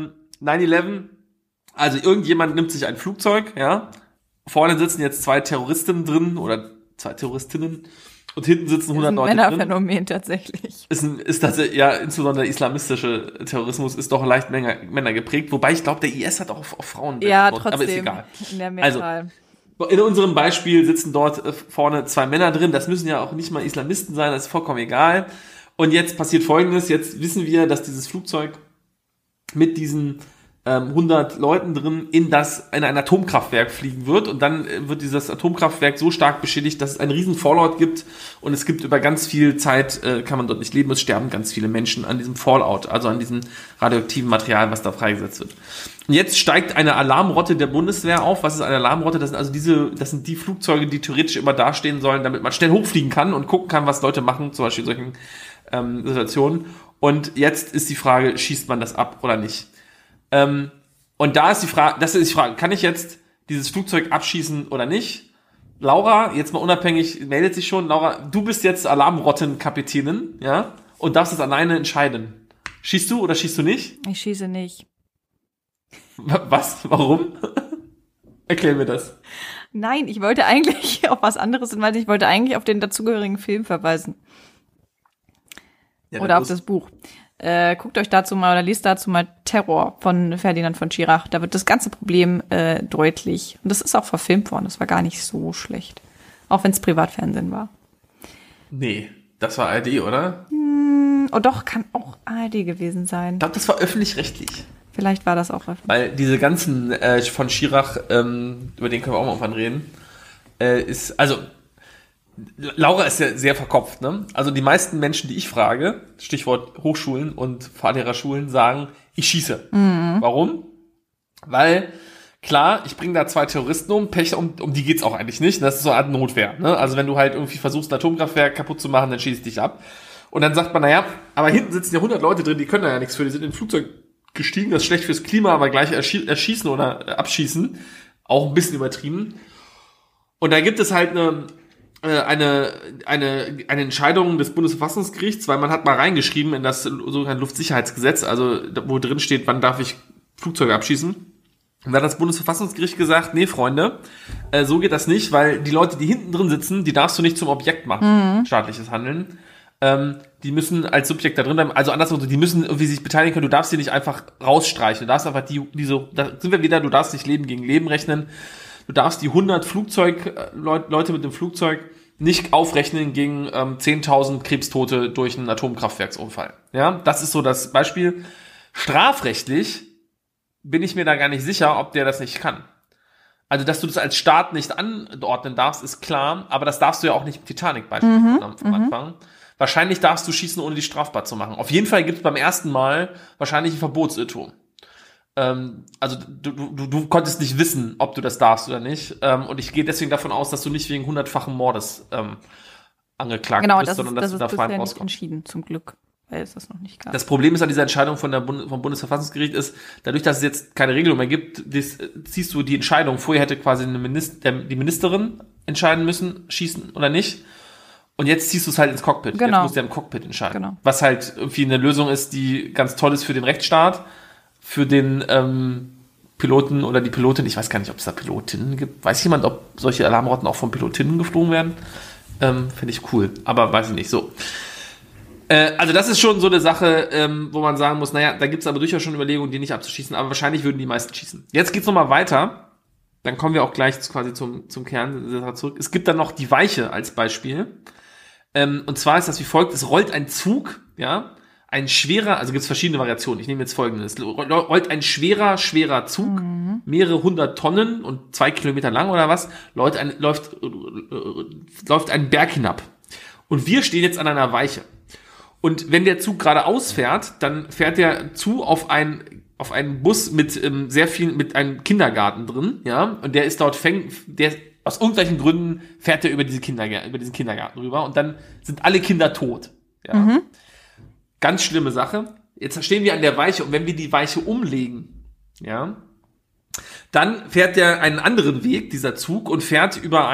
9/11, also irgendjemand nimmt sich ein Flugzeug, ja, vorne sitzen jetzt 2 Terroristen drin oder 2 Terroristinnen und hinten sitzen 100 Leute drin. Das ist ein Männerphänomen tatsächlich. Ist tatsächlich, ja, insbesondere der islamistische Terrorismus ist doch leicht Männer geprägt, wobei ich glaube, der IS hat auch auf Frauen. Ja, trotzdem. Aber ist egal. In der Mehrzahl. Also, in unserem Beispiel sitzen dort vorne 2 Männer drin, das müssen ja auch nicht mal Islamisten sein, das ist vollkommen egal. Und jetzt passiert Folgendes, jetzt wissen wir, dass dieses Flugzeug mit diesen 100 Leuten drin in ein Atomkraftwerk fliegen wird und dann wird dieses Atomkraftwerk so stark beschädigt, dass es einen riesen Fallout gibt und es gibt über ganz viel Zeit, kann man dort nicht leben, es sterben ganz viele Menschen an diesem Fallout, also an diesem radioaktiven Material, was da freigesetzt wird. Und jetzt steigt eine Alarmrotte der Bundeswehr auf. Was ist eine Alarmrotte? Das sind die Flugzeuge, die theoretisch immer dastehen sollen, damit man schnell hochfliegen kann und gucken kann, was Leute machen, zum Beispiel in solchen Situationen. Und jetzt ist die Frage, schießt man das ab oder nicht? Und das ist die Frage, kann ich jetzt dieses Flugzeug abschießen oder nicht? Laura, jetzt mal unabhängig, meldet sich schon. Laura, du bist jetzt Alarmrottenkapitänin, ja? Und darfst das alleine entscheiden. Schießt du oder schießt du nicht? Ich schieße nicht. Was? Warum? Erklär mir das. Nein, ich wollte eigentlich auf was anderes hinweisen. Ich wollte eigentlich auf den dazugehörigen Film verweisen. Ja, oder auf das Buch. Guckt euch dazu mal oder liest dazu mal Terror von Ferdinand von Schirach. Da wird das ganze Problem deutlich. Und das ist auch verfilmt worden. Das war gar nicht so schlecht. Auch wenn es Privatfernsehen war. Nee, das war ARD, oder? Oh doch, kann auch ARD gewesen sein. Ich glaube, das war öffentlich-rechtlich. Vielleicht war das auch öffentlich. Weil diese ganzen von Schirach, über den können wir auch mal irgendwann reden, Laura ist ja sehr verkopft, ne? Also die meisten Menschen, die ich frage, Stichwort Hochschulen und Fahrlehrerschulen, sagen, ich schieße. Mhm. Warum? Weil, klar, ich bringe da 2 Terroristen um, Pech, um die geht's auch eigentlich nicht. Das ist so eine Art Notwehr, ne? Also wenn du halt irgendwie versuchst, ein Atomkraftwerk kaputt zu machen, dann schieß ich dich ab. Und dann sagt man, naja, aber hinten sitzen ja 100 Leute drin, die können da ja nichts für, die sind in ein Flugzeug gestiegen, das ist schlecht fürs Klima, aber gleich erschießen oder abschießen, auch ein bisschen übertrieben. Und da gibt es halt eine Entscheidung des Bundesverfassungsgerichts, weil man hat mal reingeschrieben in das sogenannte Luftsicherheitsgesetz, also wo drin steht, wann darf ich Flugzeuge abschießen. Und da hat das Bundesverfassungsgericht gesagt, nee, Freunde, so geht das nicht, weil die Leute, die hinten drin sitzen, die darfst du nicht zum Objekt machen, staatliches Handeln. Die müssen als Subjekt da drin bleiben, also andersrum, die müssen irgendwie sich beteiligen können, du darfst sie nicht einfach rausstreichen, du darfst einfach da sind wir wieder, du darfst nicht Leben gegen Leben rechnen. Du darfst die 100 Leute mit dem Flugzeug nicht aufrechnen gegen 10.000 Krebstote durch einen Atomkraftwerksunfall. Ja, das ist so das Beispiel. Strafrechtlich bin ich mir da gar nicht sicher, ob der das nicht kann. Also, dass du das als Staat nicht anordnen darfst, ist klar, aber das darfst du ja auch nicht im Titanic-Beispiel am Anfang. Wahrscheinlich darfst du schießen, ohne dich strafbar zu machen. Auf jeden Fall gibt es beim ersten Mal wahrscheinlich ein Verbotsirrtum. Also du konntest nicht wissen, ob du das darfst oder nicht. Und ich gehe deswegen davon aus, dass du nicht wegen 100-fachen Mordes angeklagt bist, sondern dass du da frei rauskommst. Entschieden, zum Glück, weil es das noch nicht gab. Das Problem ist an dieser Entscheidung vom Bundesverfassungsgericht ist, dadurch, dass es jetzt keine Regelung mehr gibt, ziehst du die Entscheidung. Vorher hätte quasi die Ministerin entscheiden müssen, schießen oder nicht. Und jetzt ziehst du es halt ins Cockpit. Genau. Jetzt musst du ja im Cockpit entscheiden. Genau. Was halt irgendwie eine Lösung ist, die ganz toll ist für den Rechtsstaat, für den Piloten oder die Pilotin. Ich weiß gar nicht, ob es da Pilotinnen gibt. Weiß jemand, ob solche Alarmrotten auch von Pilotinnen geflogen werden? Finde ich cool, aber weiß ich nicht. So. Also das ist schon so eine Sache, wo man sagen muss, naja, da gibt es aber durchaus schon Überlegungen, die nicht abzuschießen, aber wahrscheinlich würden die meisten schießen. Jetzt geht's nochmal weiter. Dann kommen wir auch gleich quasi zum Kern zurück. Es gibt dann noch die Weiche als Beispiel. Und zwar ist das wie folgt: Es rollt ein Zug, ja, ein schwerer, also gibt's verschiedene Variationen. Ich nehme jetzt folgendes: Rollt ein schwerer Zug, mehrere 100 Tonnen und 2 Kilometer lang oder was, läuft einen Berg hinab. Und wir stehen jetzt an einer Weiche. Und wenn der Zug geradeaus fährt, dann fährt der zu auf einen Bus mit mit einem Kindergarten drin, ja, und der ist dort aus irgendwelchen Gründen fährt er über diesen Kindergarten rüber und dann sind alle Kinder tot. Ja. Ganz schlimme Sache. Jetzt stehen wir an der Weiche und wenn wir die Weiche umlegen, ja, dann fährt der einen anderen Weg, dieser Zug, und fährt über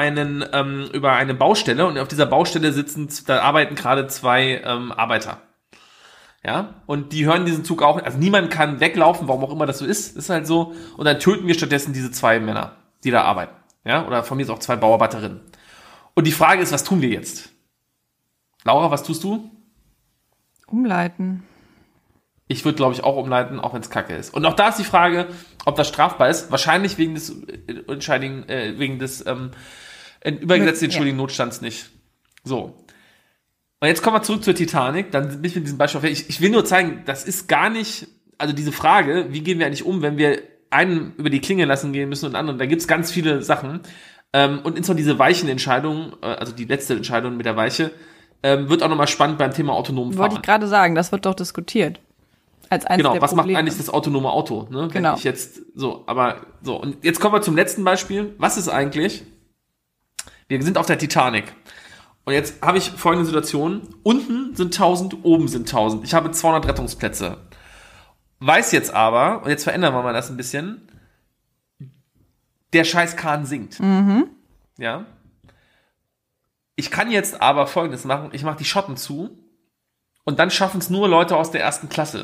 eine Baustelle und auf dieser Baustelle da arbeiten gerade 2 Arbeiter. Ja, und die hören diesen Zug auch, also niemand kann weglaufen, warum auch immer das so ist halt so. Und dann töten wir stattdessen diese 2 Männer, die da arbeiten. Ja, oder von mir ist auch 2 Bauarbeiter. Und die Frage ist, was tun wir jetzt? Laura, was tust du? Umleiten. Ich würde, glaube ich, auch umleiten, auch wenn es kacke ist. Und auch da ist die Frage, ob das strafbar ist. Wahrscheinlich wegen des übergesetzten Notstands nicht. So. Und jetzt kommen wir zurück zur Titanic. Dann bin ich mit diesem Beispiel. Ich will nur zeigen, das ist gar nicht, also diese Frage, wie gehen wir eigentlich um, wenn wir einen über die Klinge lassen gehen müssen und anderen. Da gibt's ganz viele Sachen. Und insbesondere diese weichen Entscheidungen, also die letzte Entscheidung mit der Weiche, wird auch nochmal spannend beim Thema autonomen Fahren. Wollte ich gerade sagen, das wird doch diskutiert. Als eins genau, der was Probleme. macht eigentlich das autonome Auto? Ne? Wenn Genau. ich jetzt und jetzt kommen wir zum letzten Beispiel. Was ist eigentlich? Wir sind auf der Titanic. Und jetzt habe ich folgende Situation. Unten sind 1000, oben sind 1000. Ich habe 200 Rettungsplätze. Weiß jetzt aber, und jetzt verändern wir mal das ein bisschen, der scheiß Kahn sinkt. Ja. Ich kann jetzt aber Folgendes machen. Ich mache die Schotten zu und dann schaffen es nur Leute aus der 1. Klasse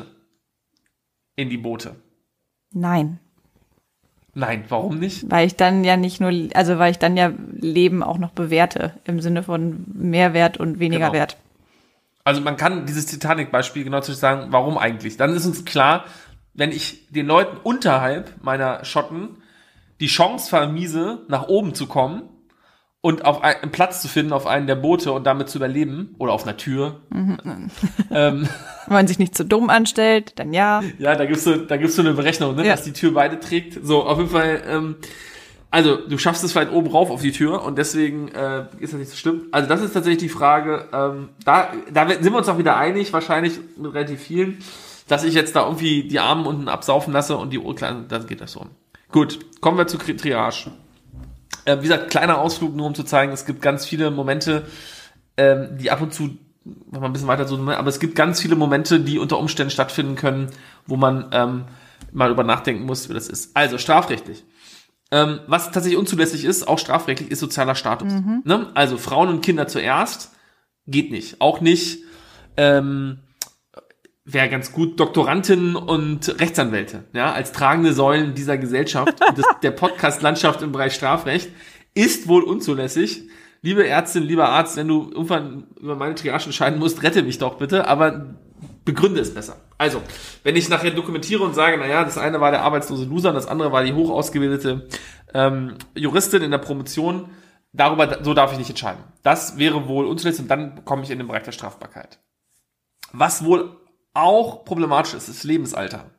in die Boote. Nein. Nein, warum nicht? Weil ich dann ja weil ich dann ja Leben auch noch bewerte im Sinne von Mehrwert und weniger Genau. Wert. Also man kann dieses Titanic-Beispiel genau zu sagen, warum eigentlich? Dann ist uns klar, wenn ich den Leuten unterhalb meiner Schotten die Chance vermiese, nach oben zu kommen und auf einen Platz zu finden auf einen der Boote und damit zu überleben oder auf einer Tür. Wenn man sich nicht zu dumm anstellt, dann ja. Ja, da gibt's so eine Berechnung, ne, Ja. dass die Tür beide trägt. So, auf jeden Fall, also du schaffst es vielleicht oben rauf auf die Tür und deswegen ist das nicht so schlimm. Also das ist tatsächlich die Frage, da sind wir uns auch wieder einig, wahrscheinlich mit relativ vielen, dass ich jetzt da irgendwie die Armen unten absaufen lasse und die Ohrkleinen, dann geht das so. Gut, kommen wir zur Triage. Wie gesagt, kleiner Ausflug, nur um zu zeigen, es gibt ganz viele Momente, die ab und zu, wenn man ein bisschen weiter so, aber es gibt ganz viele Momente, die unter Umständen stattfinden können, wo man mal über nachdenken muss, wie das ist. Also strafrechtlich. Was tatsächlich unzulässig ist, auch strafrechtlich, ist sozialer Status. Ne? Also Frauen und Kinder zuerst, geht nicht. Auch nicht, wäre ganz gut, Doktorandinnen und Rechtsanwälte, ja, als tragende Säulen dieser Gesellschaft, der Podcast-Landschaft im Bereich Strafrecht, ist wohl unzulässig. Liebe Ärztin, lieber Arzt, wenn du irgendwann über meine Triage entscheiden musst, rette mich doch bitte, aber begründe es besser. Also, wenn ich nachher dokumentiere und sage, naja, das eine war der arbeitslose Loser und das andere war die hoch ausgebildete Juristin in der Promotion, so darf ich nicht entscheiden. Das wäre wohl unzulässig und dann komme ich in den Bereich der Strafbarkeit. Was wohl auch problematisch ist Lebensalter.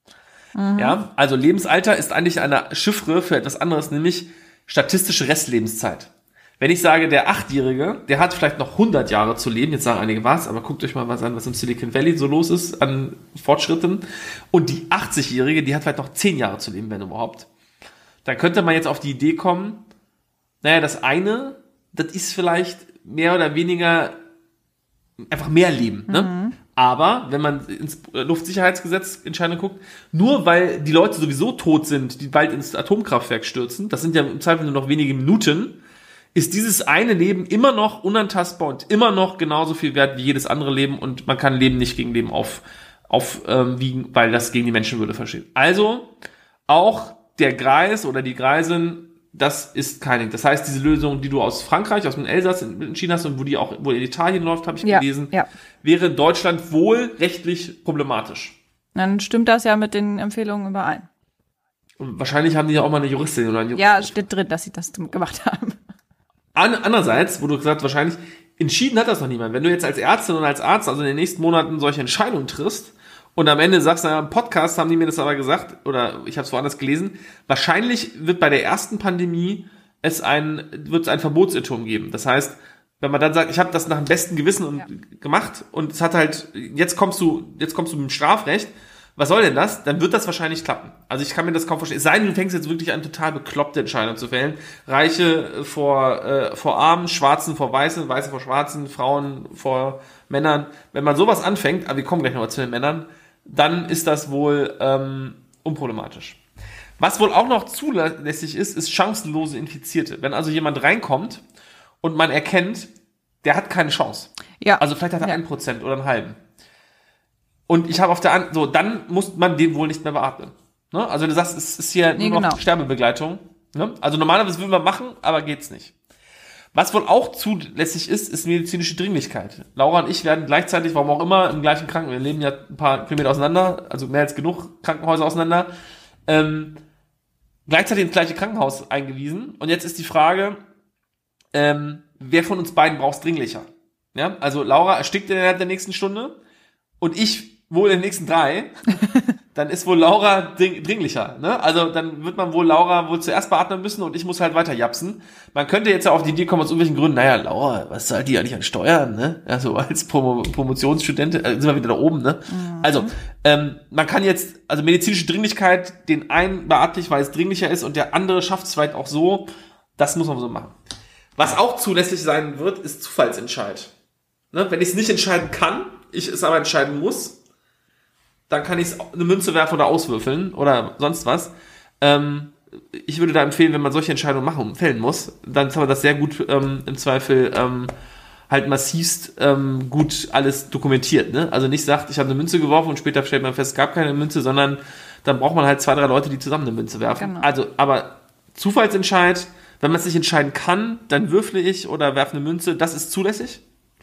Ja, also Lebensalter ist eigentlich eine Chiffre für etwas anderes, nämlich statistische Restlebenszeit. Wenn ich sage, der 8-Jährige, der hat vielleicht noch 100 Jahre zu leben, jetzt sagen einige was, aber guckt euch mal was an, was im Silicon Valley so los ist an Fortschritten. Und die 80-Jährige, die hat vielleicht noch 10 Jahre zu leben, wenn überhaupt. Dann könnte man jetzt auf die Idee kommen, naja, das eine, das ist vielleicht mehr oder weniger einfach mehr Leben, ne? Aber wenn man ins Luftsicherheitsgesetz Entscheidung guckt, nur weil die Leute sowieso tot sind, die bald ins Atomkraftwerk stürzen, das sind ja im Zweifel nur noch wenige Minuten, ist dieses eine Leben immer noch unantastbar und immer noch genauso viel wert wie jedes andere Leben und man kann Leben nicht gegen Leben aufwiegen, weil das gegen die Menschenwürde versteht. Also auch der Greis oder die Greisin, das ist keine. Das heißt, diese Lösung, die du aus Frankreich, aus dem Elsass entschieden hast und wo in Italien läuft, habe ich gelesen, wäre in Deutschland wohl rechtlich problematisch. Dann stimmt das ja mit den Empfehlungen überein. Und wahrscheinlich haben die ja auch mal eine Juristin oder einen Juristen. Ja, steht drin, dass sie das gemacht haben. Andererseits, wo du gesagt wahrscheinlich, entschieden hat das noch niemand. Wenn du jetzt als Ärztin oder als Arzt also in den nächsten Monaten solche Entscheidungen triffst und am Ende sagst, naja, im Podcast haben die mir das aber gesagt, oder ich habe es woanders gelesen, wahrscheinlich wird bei der ersten Pandemie wird es ein Verbotsirrtum geben. Das heißt, wenn man dann sagt, ich habe das nach dem besten Gewissen gemacht und es hat halt, jetzt kommst du mit dem Strafrecht, was soll denn das? Dann wird das wahrscheinlich klappen. Also ich kann mir das kaum vorstellen. Es sei denn, du fängst jetzt wirklich an, total bekloppte Entscheidungen zu fällen. Reiche vor Armen, Schwarzen vor Weißen, Weiße vor Schwarzen, Frauen vor Männern. Wenn man sowas anfängt, aber wir kommen gleich noch zu den Männern, dann ist das wohl unproblematisch. Was wohl auch noch zulässig ist chancenlose Infizierte. Wenn also jemand reinkommt und man erkennt, der hat keine Chance. Ja. Also vielleicht hat er 1% oder einen halben. Und ich habe auf der anderen, so, dann muss man den wohl nicht mehr beatmen. Ne? Also wenn du sagst, es ist hier nur noch Sterbebegleitung. Ne? Also normalerweise will man machen, aber geht's nicht. Was wohl auch zulässig ist medizinische Dringlichkeit. Laura und ich werden gleichzeitig, warum auch immer, im gleichen Krankenhaus, wir leben ja ein paar Kilometer auseinander, also mehr als genug Krankenhäuser auseinander, gleichzeitig ins gleiche Krankenhaus eingewiesen. Und jetzt ist die Frage, wer von uns beiden braucht es dringlicher? Ja? Also Laura erstickt innerhalb der nächsten Stunde und ich wohl in den nächsten 3. Dann ist wohl Laura dringlicher. Ne? Also dann wird man wohl Laura zuerst beatmen müssen und ich muss halt weiter japsen. Man könnte jetzt ja auf die Idee kommen, aus irgendwelchen Gründen, naja, Laura, was zahlt die eigentlich an Steuern? Ne? Also als Promotionsstudentin sind wir wieder da oben. Ne? Mhm. Also man kann jetzt, also medizinische Dringlichkeit, den einen beatme ich, weil es dringlicher ist und der andere schafft es vielleicht auch so. Das muss man so machen. Was auch zulässig sein wird, ist Zufallsentscheid. Ne? Wenn ich es nicht entscheiden kann, ich es aber entscheiden muss, dann kann ich eine Münze werfen oder auswürfeln oder sonst was. Ich würde da empfehlen, wenn man solche Entscheidungen fällen muss, dann kann man das sehr gut im Zweifel halt massivst gut alles dokumentiert. Ne? Also nicht sagt, ich habe eine Münze geworfen und später stellt man fest, es gab keine Münze, sondern dann braucht man halt 2, 3 Leute, die zusammen eine Münze werfen. Genau. Also, aber Zufallsentscheid, wenn man es nicht entscheiden kann, dann würfle ich oder werfe eine Münze, das ist zulässig.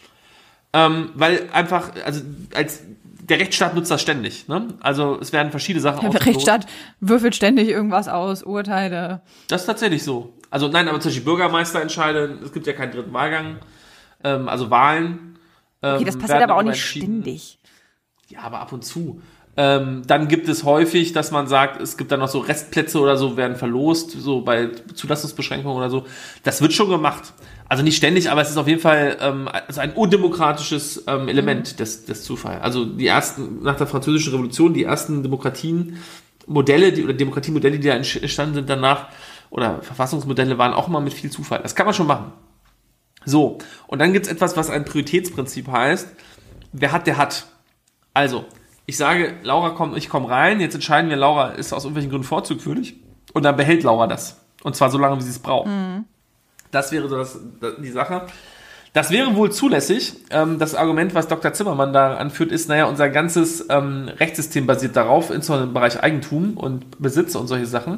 Weil einfach, also der Rechtsstaat nutzt das ständig. Ne? Also es werden verschiedene Sachen ausgelost. Der Rechtsstaat würfelt ständig irgendwas aus, Urteile. Das ist tatsächlich so. Also nein, aber zum Beispiel Bürgermeister entscheiden, es gibt ja keinen dritten Wahlgang, also Wahlen. Okay, das passiert aber auch nicht ständig. Ja, aber ab und zu. Dann gibt es häufig, dass man sagt, es gibt dann noch so Restplätze oder so, werden verlost, so bei Zulassungsbeschränkungen oder so. Das wird schon gemacht. Also nicht ständig, aber es ist auf jeden Fall also ein undemokratisches Element des Zufalls. Also die ersten, nach der Französischen Revolution, die ersten Demokratiemodelle, die da entstanden sind danach, oder Verfassungsmodelle waren auch immer mit viel Zufall. Das kann man schon machen. So, und dann gibt's etwas, was ein Prioritätsprinzip heißt. Wer hat, der hat. Also, ich sage, ich komme rein, jetzt entscheiden wir, Laura ist aus irgendwelchen Gründen vorzugwürdig und dann behält Laura das. Und zwar so lange, wie sie es braucht. Mhm. Das wäre so die Sache. Das wäre wohl zulässig. Das Argument, was Dr. Zimmermann da anführt, ist, naja, unser ganzes Rechtssystem basiert darauf, insbesondere im Bereich Eigentum und Besitz und solche Sachen.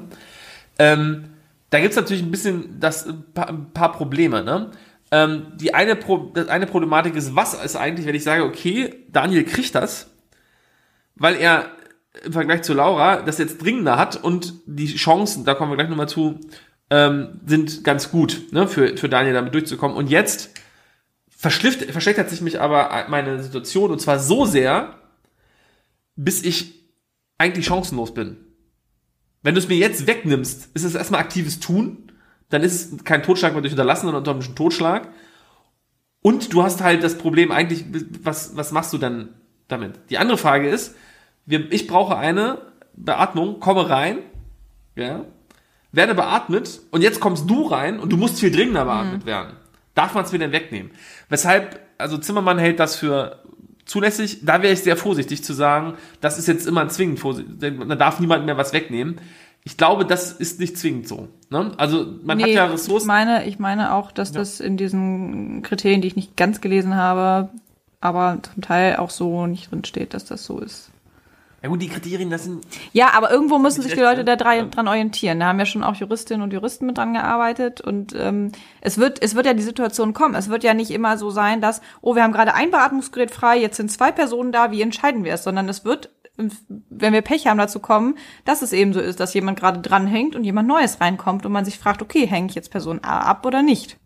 Da gibt's natürlich ein bisschen ein paar Probleme. Ne? Das eine Problematik ist, was ist eigentlich, wenn ich sage, okay, Daniel kriegt das, weil er im Vergleich zu Laura das jetzt dringender hat und die Chancen, da kommen wir gleich nochmal zu, sind ganz gut, ne, für Daniel damit durchzukommen. Und jetzt verschlechtert sich mich aber meine Situation und zwar so sehr, bis ich eigentlich chancenlos bin. Wenn du es mir jetzt wegnimmst, ist es erstmal aktives Tun, dann ist es kein Totschlag mehr durch Unterlassen, sondern unter einem Totschlag. Und du hast halt das Problem eigentlich, was machst du dann damit? Die andere Frage ist, ich brauche eine Beatmung, komme rein, ja, werde beatmet und jetzt kommst du rein und du musst viel dringender beatmet werden. Darf man es mir denn wegnehmen? Weshalb, also Zimmermann hält das für zulässig, da wäre ich sehr vorsichtig zu sagen, das ist jetzt immer zwingend, da darf niemand mehr was wegnehmen. Ich glaube, das ist nicht zwingend so. Ne? Also man hat ja Ressourcen. Ich meine auch, dass das in diesen Kriterien, die ich nicht ganz gelesen habe, aber zum Teil auch so nicht drin steht, dass das so ist. Ja gut, die Kriterien, das sind... Ja, aber irgendwo müssen sich die Leute da dran orientieren. Da haben ja schon auch Juristinnen und Juristen mit dran gearbeitet und es wird ja die Situation kommen. Es wird ja nicht immer so sein, dass, wir haben gerade ein Beatmungsgerät frei, jetzt sind 2 Personen da, wie entscheiden wir es? Sondern es wird, wenn wir Pech haben, dazu kommen, dass es eben so ist, dass jemand gerade dranhängt und jemand Neues reinkommt und man sich fragt, okay, hänge ich jetzt Person A ab oder nicht?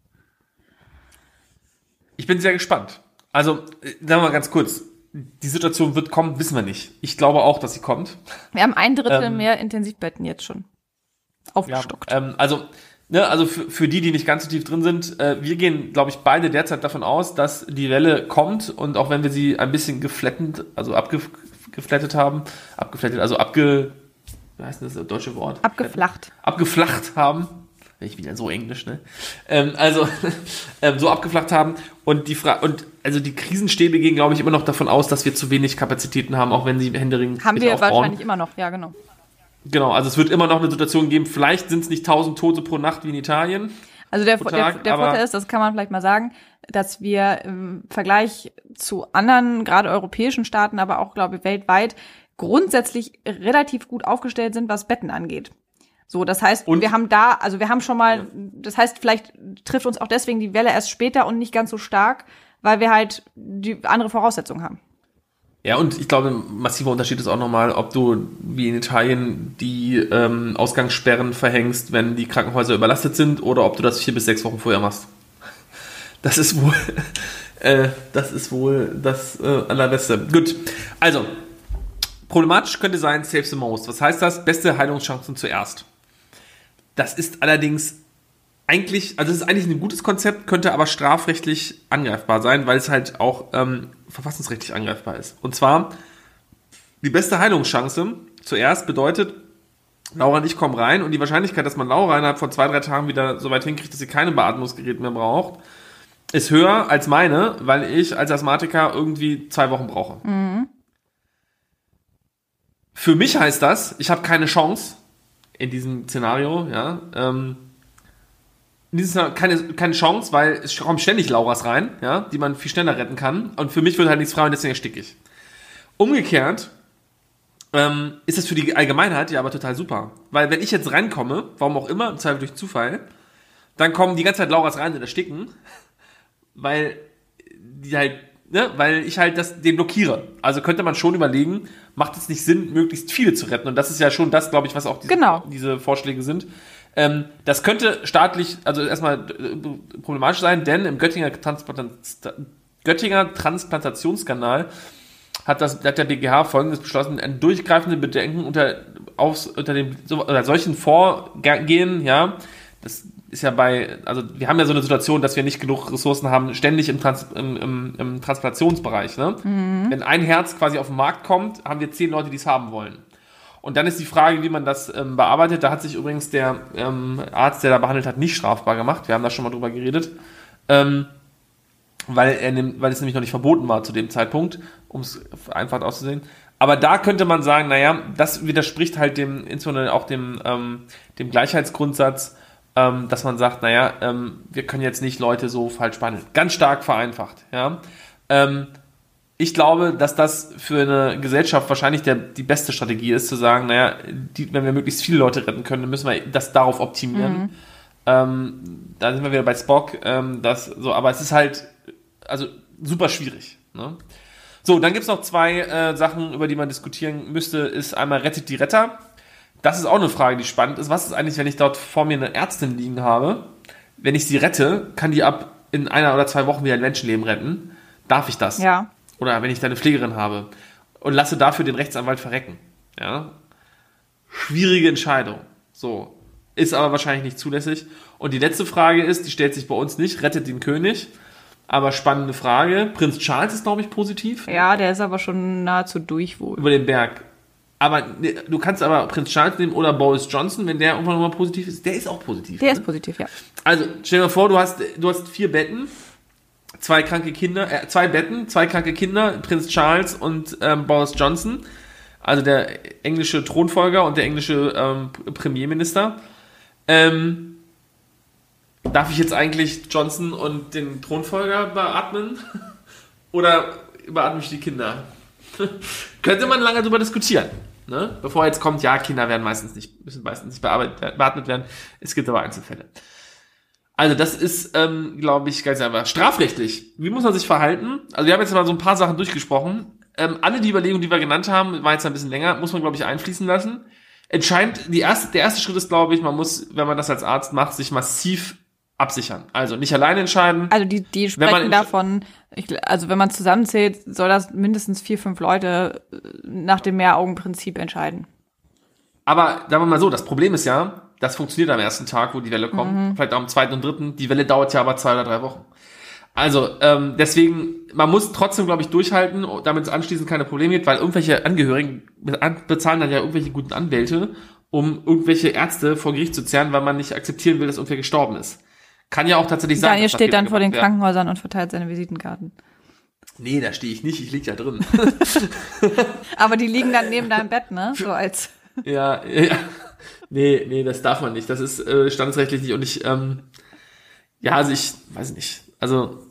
Ich bin sehr gespannt. Also, sagen wir mal ganz kurz, die Situation wird kommen, wissen wir nicht. Ich glaube auch, dass sie kommt. Wir haben 1/3 mehr Intensivbetten jetzt schon aufgestockt. Ja, also für die nicht ganz so tief drin sind, wir gehen, glaube ich, beide derzeit davon aus, dass die Welle kommt und auch wenn wir sie ein bisschen geflattet haben, wie heißt das deutsche Wort? Abgeflacht haben. Ich bin ja so englisch, ne? So abgeflacht haben und die Krisenstäbe gehen, glaube ich, immer noch davon aus, dass wir zu wenig Kapazitäten haben, auch wenn sie händeringend haben wir aufbauen. Wahrscheinlich immer noch, ja, genau. Genau, also es wird immer noch eine Situation geben, vielleicht sind es nicht 1000 Tote pro Nacht wie in Italien. Also der Vorteil ist, das kann man vielleicht mal sagen, dass wir im Vergleich zu anderen, gerade europäischen Staaten, aber auch, glaube ich, weltweit, grundsätzlich relativ gut aufgestellt sind, was Betten angeht. So, das heißt, wir haben schon mal, das heißt, vielleicht trifft uns auch deswegen die Welle erst später und nicht ganz so stark, weil wir halt die andere Voraussetzungen haben. Ja, und ich glaube, ein massiver Unterschied ist auch nochmal, ob du wie in Italien die Ausgangssperren verhängst, wenn die Krankenhäuser überlastet sind, oder ob du das 4 bis 6 Wochen vorher machst. Das ist wohl das Allerbeste. Gut, also, problematisch könnte sein, save the most. Was heißt das? Beste Heilungschancen zuerst. Das ist allerdings das ist eigentlich ein gutes Konzept, könnte aber strafrechtlich angreifbar sein, weil es halt auch verfassungsrechtlich angreifbar ist. Und zwar, die beste Heilungschance zuerst bedeutet, Laura und ich kommen rein und die Wahrscheinlichkeit, dass man Laura innerhalb von 2-3 Tagen wieder so weit hinkriegt, dass sie keine Beatmungsgerät mehr braucht, ist höher als meine, weil ich als Asthmatiker irgendwie 2 Wochen brauche. Mhm. Für mich heißt das, ich habe keine Chance in diesem Szenario, ja, keine Chance, weil es kommen ständig Lauras rein, ja, die man viel schneller retten kann. Und für mich wird halt nichts frei und deswegen ersticke ich. Umgekehrt ist das für die Allgemeinheit ja aber total super. Weil wenn ich jetzt reinkomme, warum auch immer, im Zweifel durch Zufall, dann kommen die ganze Zeit Lauras rein und ersticken, weil die halt, ne, weil ich halt den blockiere. Also könnte man schon überlegen, macht es nicht Sinn, möglichst viele zu retten? Und das ist ja schon das, glaube ich, was auch diese Vorschläge sind. Das könnte staatlich, also erstmal problematisch sein, denn im Göttinger Transplantationsskandal hat der BGH Folgendes beschlossen: ein durchgreifende Bedenken unter solchen Vorgehen, ja, das ist ja also wir haben ja so eine Situation, dass wir nicht genug Ressourcen haben, ständig im Transplantationsbereich, ne? Mhm. Wenn ein Herz quasi auf den Markt kommt, haben wir 10 Leute, die es haben wollen. Und dann ist die Frage, wie man das bearbeitet. Da hat sich übrigens der Arzt, der da behandelt hat, nicht strafbar gemacht. Wir haben da schon mal drüber geredet. Weil es nämlich noch nicht verboten war zu dem Zeitpunkt, um es einfach auszusehen. Aber da könnte man sagen, naja, das widerspricht halt insbesondere auch dem Gleichheitsgrundsatz, dass man sagt, naja, wir können jetzt nicht Leute so falsch behandeln. Ganz stark vereinfacht, ja. Ich glaube, dass das für eine Gesellschaft wahrscheinlich die beste Strategie ist, zu sagen, naja, wenn wir möglichst viele Leute retten können, dann müssen wir das darauf optimieren. Mhm. Da sind wir wieder bei Spock, aber es ist halt also super schwierig. Ne? So, dann gibt's noch 2 Sachen, über die man diskutieren müsste, ist einmal rettet die Retter. Das ist auch eine Frage, die spannend ist. Was ist eigentlich, wenn ich dort vor mir eine Ärztin liegen habe? Wenn ich sie rette, kann die in 1 oder 2 Wochen wieder ein Menschenleben retten? Darf ich das? Ja. Oder wenn ich da eine Pflegerin habe und lasse dafür den Rechtsanwalt verrecken. Ja? Schwierige Entscheidung. So. Ist aber wahrscheinlich nicht zulässig. Und die letzte Frage ist, die stellt sich bei uns nicht, rettet den König. Aber spannende Frage. Prinz Charles ist, glaube ich, positiv. Ja, der ist aber schon nahezu durch wohl. Über den Berg. Aber du kannst aber Prinz Charles nehmen oder Boris Johnson, wenn der irgendwann nochmal positiv ist. Der ist auch positiv. Der ist positiv, ja. Also, stell dir mal vor, du hast 4 Betten. 2 kranke Kinder, 2 Betten, 2 kranke Kinder, Prinz Charles und Boris Johnson, also der englische Thronfolger und der englische Premierminister. Darf ich jetzt eigentlich Johnson und den Thronfolger beatmen? Oder beatme ich die Kinder? Könnte man lange darüber diskutieren. Ne? Bevor jetzt kommt, ja, Kinder müssen meistens nicht beatmet werden. Es gibt aber Einzelfälle. Also das ist, glaube ich, ganz einfach. Strafrechtlich, wie muss man sich verhalten? Also wir haben jetzt mal so ein paar Sachen durchgesprochen. Alle die Überlegungen, die wir genannt haben, war jetzt ein bisschen länger, muss man, glaube ich, einfließen lassen. Entscheidend, der erste Schritt ist, glaube ich, man muss, wenn man das als Arzt macht, sich massiv absichern. Also nicht alleine entscheiden. Also die sprechen davon, wenn man zusammenzählt, soll das mindestens 4-5 Leute nach dem Mehraugenprinzip entscheiden. Aber sagen wir mal so, das Problem ist ja, das funktioniert am ersten Tag, wo die Welle kommt, vielleicht auch am 2. und 3. Die Welle dauert ja aber 2 oder 3 Wochen. Also deswegen, man muss trotzdem, glaube ich, durchhalten, damit es anschließend keine Probleme gibt, weil irgendwelche Angehörigen bezahlen dann ja irgendwelche guten Anwälte, um irgendwelche Ärzte vor Gericht zu zerren, weil man nicht akzeptieren will, dass irgendwer gestorben ist. Kann ja auch tatsächlich sein. Daniel steht dann vor den Krankenhäusern und verteilt seine Visitenkarten. Nee, da stehe ich nicht, ich liege ja drin. Aber die liegen dann neben deinem Bett, ne? So als. Ja. Nee, das darf man nicht. Das ist standesrechtlich nicht. Und ich weiß nicht. Also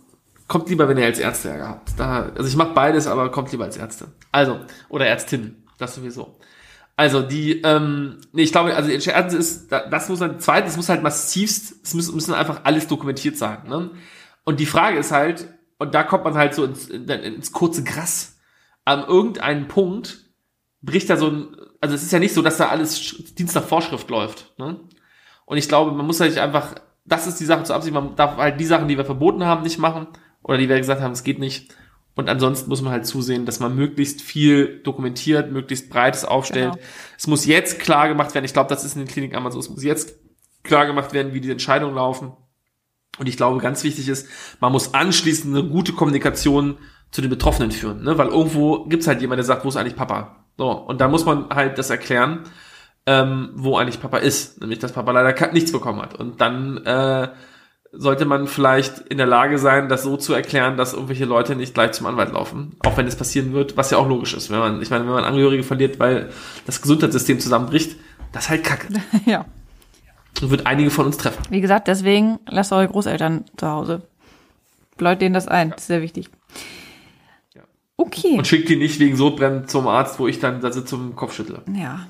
kommt lieber, wenn ihr als Ärzte habt. Also ich mache beides, aber kommt lieber als Ärzte. Also, oder Ärztinnen, das sowieso. Also ich glaube, also Ärzte ist, das muss halt, zweitens, es muss halt massivst, müssen einfach alles dokumentiert sein. Ne? Und die Frage ist halt, und da kommt man halt so ins kurze Gras, an irgendeinem Punkt bricht da also es ist ja nicht so, dass da alles Dienst nach Vorschrift läuft. Ne? Und ich glaube, man muss halt einfach, das ist die Sache zur Absicht, man darf halt die Sachen, die wir verboten haben, nicht machen, oder die wir gesagt haben, es geht nicht. Und ansonsten muss man halt zusehen, dass man möglichst viel dokumentiert, möglichst Breites aufstellt. Genau. Es muss jetzt klar gemacht werden, ich glaube, das ist in den Kliniken einmal so, es muss jetzt klar gemacht werden, wie die Entscheidungen laufen. Und ich glaube, ganz wichtig ist, man muss anschließend eine gute Kommunikation zu den Betroffenen führen, ne? Weil irgendwo gibt's halt jemand, der sagt, wo ist eigentlich Papa? So, und da muss man halt das erklären, wo eigentlich Papa ist. Nämlich, dass Papa leider nichts bekommen hat. Und dann sollte man vielleicht in der Lage sein, das so zu erklären, dass irgendwelche Leute nicht gleich zum Anwalt laufen. Auch wenn es passieren wird, was ja auch logisch ist. Wenn man Angehörige verliert, weil das Gesundheitssystem zusammenbricht, das ist halt Kacke. Ja. Und wird einige von uns treffen. Wie gesagt, deswegen lasst eure Großeltern zu Hause. Bläut denen das ein, das ist sehr wichtig. Ja. Okay. Und schickt die nicht wegen Sodbrennen zum Arzt, wo ich dann da sitze und den Kopf schüttle. Ja.